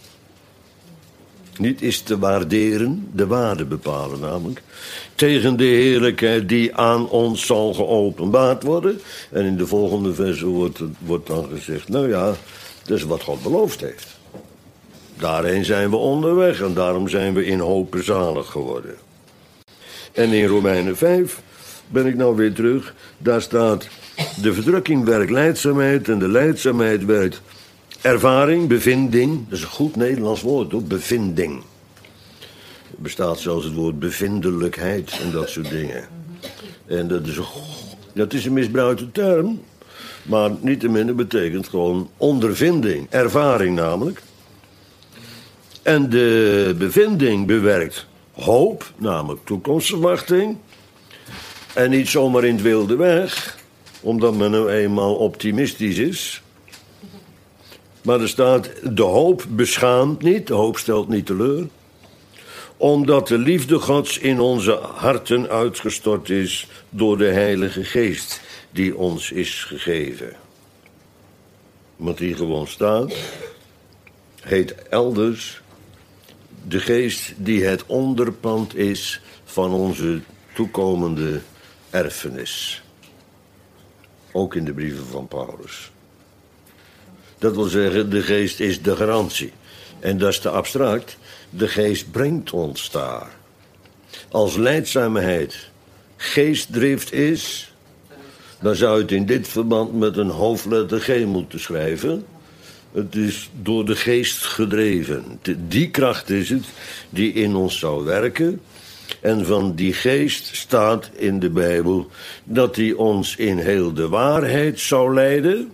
niet is te waarderen, de waarde bepalen namelijk, tegen de heerlijkheid die aan ons zal geopenbaard worden. En in de volgende versen wordt, wordt dan gezegd, nou ja, dat is wat God beloofd heeft. Daarheen zijn we onderweg en daarom zijn we in hope zalig geworden. En in Romeinen vijf ben ik nou weer terug. Daar staat, de verdrukking werkt lijdzaamheid en de lijdzaamheid werkt ervaring, bevinding. Dat is een goed Nederlands woord, hoor, bevinding. Er bestaat zelfs het woord bevindelijkheid en dat soort dingen. En dat is een, dat is een misbruikte term, maar niettemin betekent gewoon ondervinding, ervaring namelijk. En de bevinding bewerkt hoop, namelijk toekomstverwachting. En niet zomaar in het wilde weg, omdat men nou eenmaal optimistisch is. Maar er staat, de hoop beschaamt niet, de hoop stelt niet teleur. Omdat de liefde Gods in onze harten uitgestort is door de Heilige Geest die ons is gegeven. Wat hier gewoon staat, heet elders de geest die het onderpand is van onze toekomende erfenis. Ook in de brieven van Paulus. Dat wil zeggen, de geest is de garantie. En dat is te abstract. De geest brengt ons daar. Als lijdzaamheid geestdrift is, dan zou je het in dit verband met een hoofdletter G moeten schrijven. Het is door de geest gedreven. Die kracht is het die in ons zou werken. En van die geest staat in de Bijbel dat die ons in heel de waarheid zou leiden.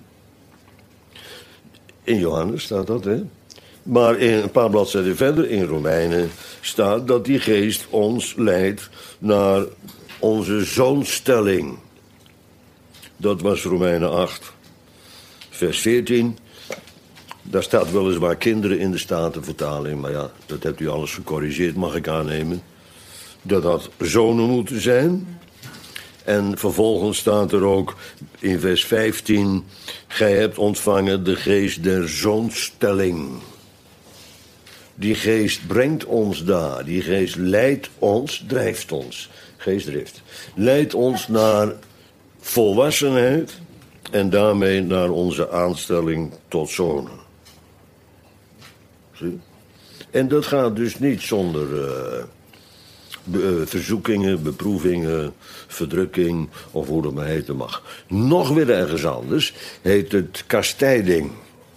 In Johannes staat dat, hè? Maar in een paar bladzijden verder, in Romeinen, staat dat die geest ons leidt naar onze zoonstelling. Dat was Romeinen acht, vers veertien. Daar staat weliswaar kinderen in de Statenvertaling, maar ja, dat hebt u alles gecorrigeerd, mag ik aannemen. Dat had zonen moeten zijn. En vervolgens staat er ook in vers vijftien, gij hebt ontvangen de geest der zoonstelling. Die geest brengt ons daar, die geest leidt ons, drijft ons, geestdrift, leidt ons naar volwassenheid en daarmee naar onze aanstelling tot zonen. Zie? En dat gaat dus niet zonder uh, be, uh, verzoekingen, beproevingen, verdrukking of hoe dat maar heten mag. Nog weer ergens anders heet het kastijding.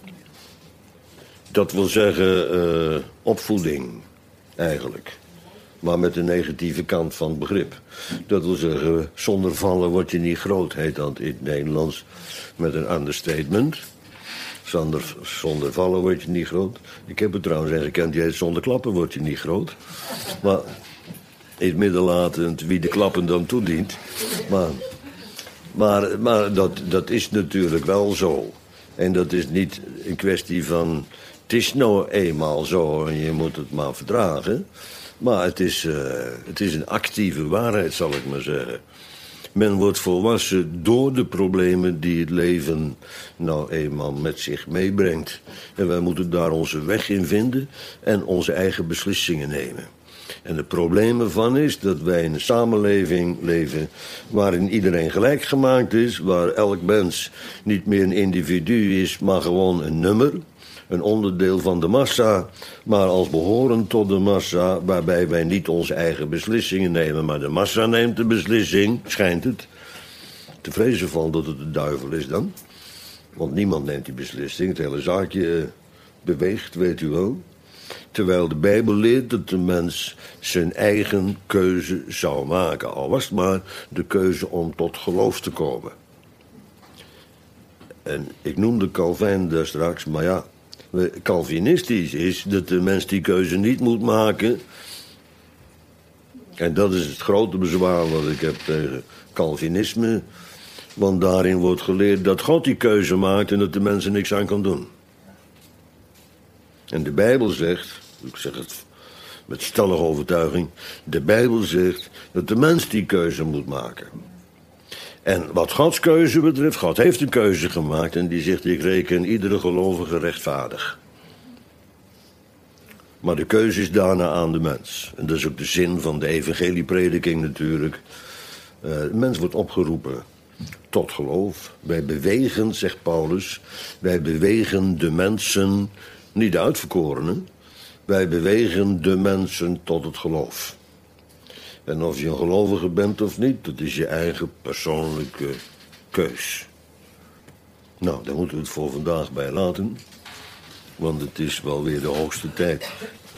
Dat wil zeggen uh, opvoeding, eigenlijk. Maar met de negatieve kant van het begrip. Dat wil zeggen, zonder vallen word je niet groot, heet dat in het Nederlands. Met een understatement. Zonder, zonder vallen word je niet groot. Ik heb het trouwens eens gekend, die heet zonder klappen word je niet groot. Maar in het midden latend wie de klappen dan toedient. Maar, maar, maar dat, dat is natuurlijk wel zo. En dat is niet een kwestie van, het is nou eenmaal zo en je moet het maar verdragen. Maar het is, uh, het is een actieve waarheid, zal ik maar zeggen. Men wordt volwassen door de problemen die het leven nou eenmaal met zich meebrengt. En wij moeten daar onze weg in vinden en onze eigen beslissingen nemen. En het probleem ervan is dat wij in een samenleving leven waarin iedereen gelijk gemaakt is, waar elk mens niet meer een individu is, maar gewoon een nummer. Een onderdeel van de massa, maar als behorend tot de massa, waarbij wij niet onze eigen beslissingen nemen, maar de massa neemt de beslissing, schijnt het. Te vrezen van dat het de duivel is dan. Want niemand neemt die beslissing, het hele zaakje beweegt, weet u wel. Terwijl de Bijbel leert dat de mens zijn eigen keuze zou maken. Al was het maar de keuze om tot geloof te komen. En ik noemde Calvijn daar straks, maar ja, Calvinistisch is dat de mens die keuze niet moet maken. En dat is het grote bezwaar wat ik heb tegen Calvinisme. Want daarin wordt geleerd dat God die keuze maakt en dat de mens er niks aan kan doen. En de Bijbel zegt, ik zeg het met stellige overtuiging, de Bijbel zegt dat de mens die keuze moet maken. En wat Gods keuze betreft, God heeft een keuze gemaakt en die zegt, ik reken iedere gelovige rechtvaardig. Maar de keuze is daarna aan de mens. En dat is ook de zin van de evangelieprediking natuurlijk. Uh, de mens wordt opgeroepen tot geloof. Wij bewegen, zegt Paulus, wij bewegen de mensen, niet de uitverkorenen, wij bewegen de mensen tot het geloof. En of je een gelovige bent of niet, dat is je eigen persoonlijke keus. Nou, daar moeten we het voor vandaag bij laten. Want het is wel weer de hoogste tijd.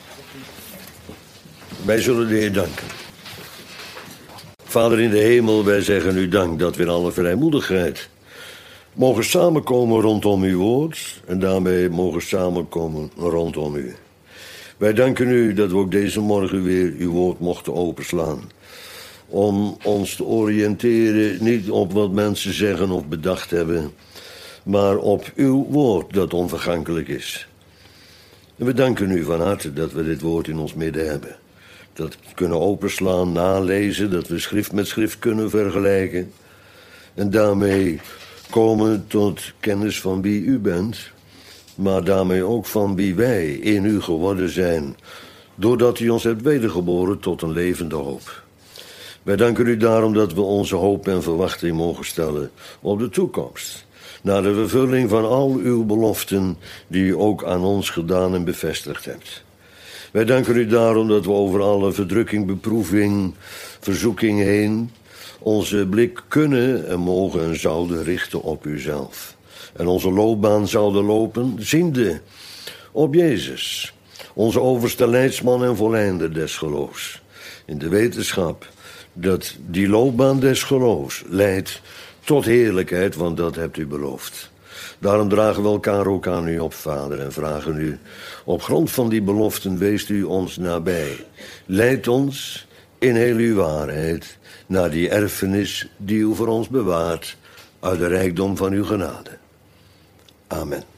Wij zullen de Heer danken. Vader in de hemel, wij zeggen u dank dat we in alle vrijmoedigheid mogen samenkomen rondom uw woord. En daarmee mogen samenkomen rondom u. Wij danken u dat we ook deze morgen weer uw woord mochten openslaan. Om ons te oriënteren, niet op wat mensen zeggen of bedacht hebben, maar op uw woord dat onvergankelijk is. En we danken u van harte dat we dit woord in ons midden hebben. Dat we kunnen openslaan, nalezen, dat we schrift met schrift kunnen vergelijken. En daarmee komen tot kennis van wie u bent, maar daarmee ook van wie wij in u geworden zijn, doordat u ons hebt wedergeboren tot een levende hoop. Wij danken u daarom dat we onze hoop en verwachting mogen stellen op de toekomst, naar de vervulling van al uw beloften die u ook aan ons gedaan en bevestigd hebt. Wij danken u daarom dat we over alle verdrukking, beproeving, verzoeking heen onze blik kunnen en mogen en zouden richten op uzelf. En onze loopbaan zouden lopen, ziende op Jezus, onze overste leidsman en volleinder des geloofs. In de wetenschap dat die loopbaan des geloofs leidt tot heerlijkheid, want dat hebt u beloofd. Daarom dragen we elkaar ook aan u op, Vader, en vragen u, op grond van die beloften weest u ons nabij. Leid ons in heel uw waarheid naar die erfenis die u voor ons bewaart uit de rijkdom van uw genade. Amen.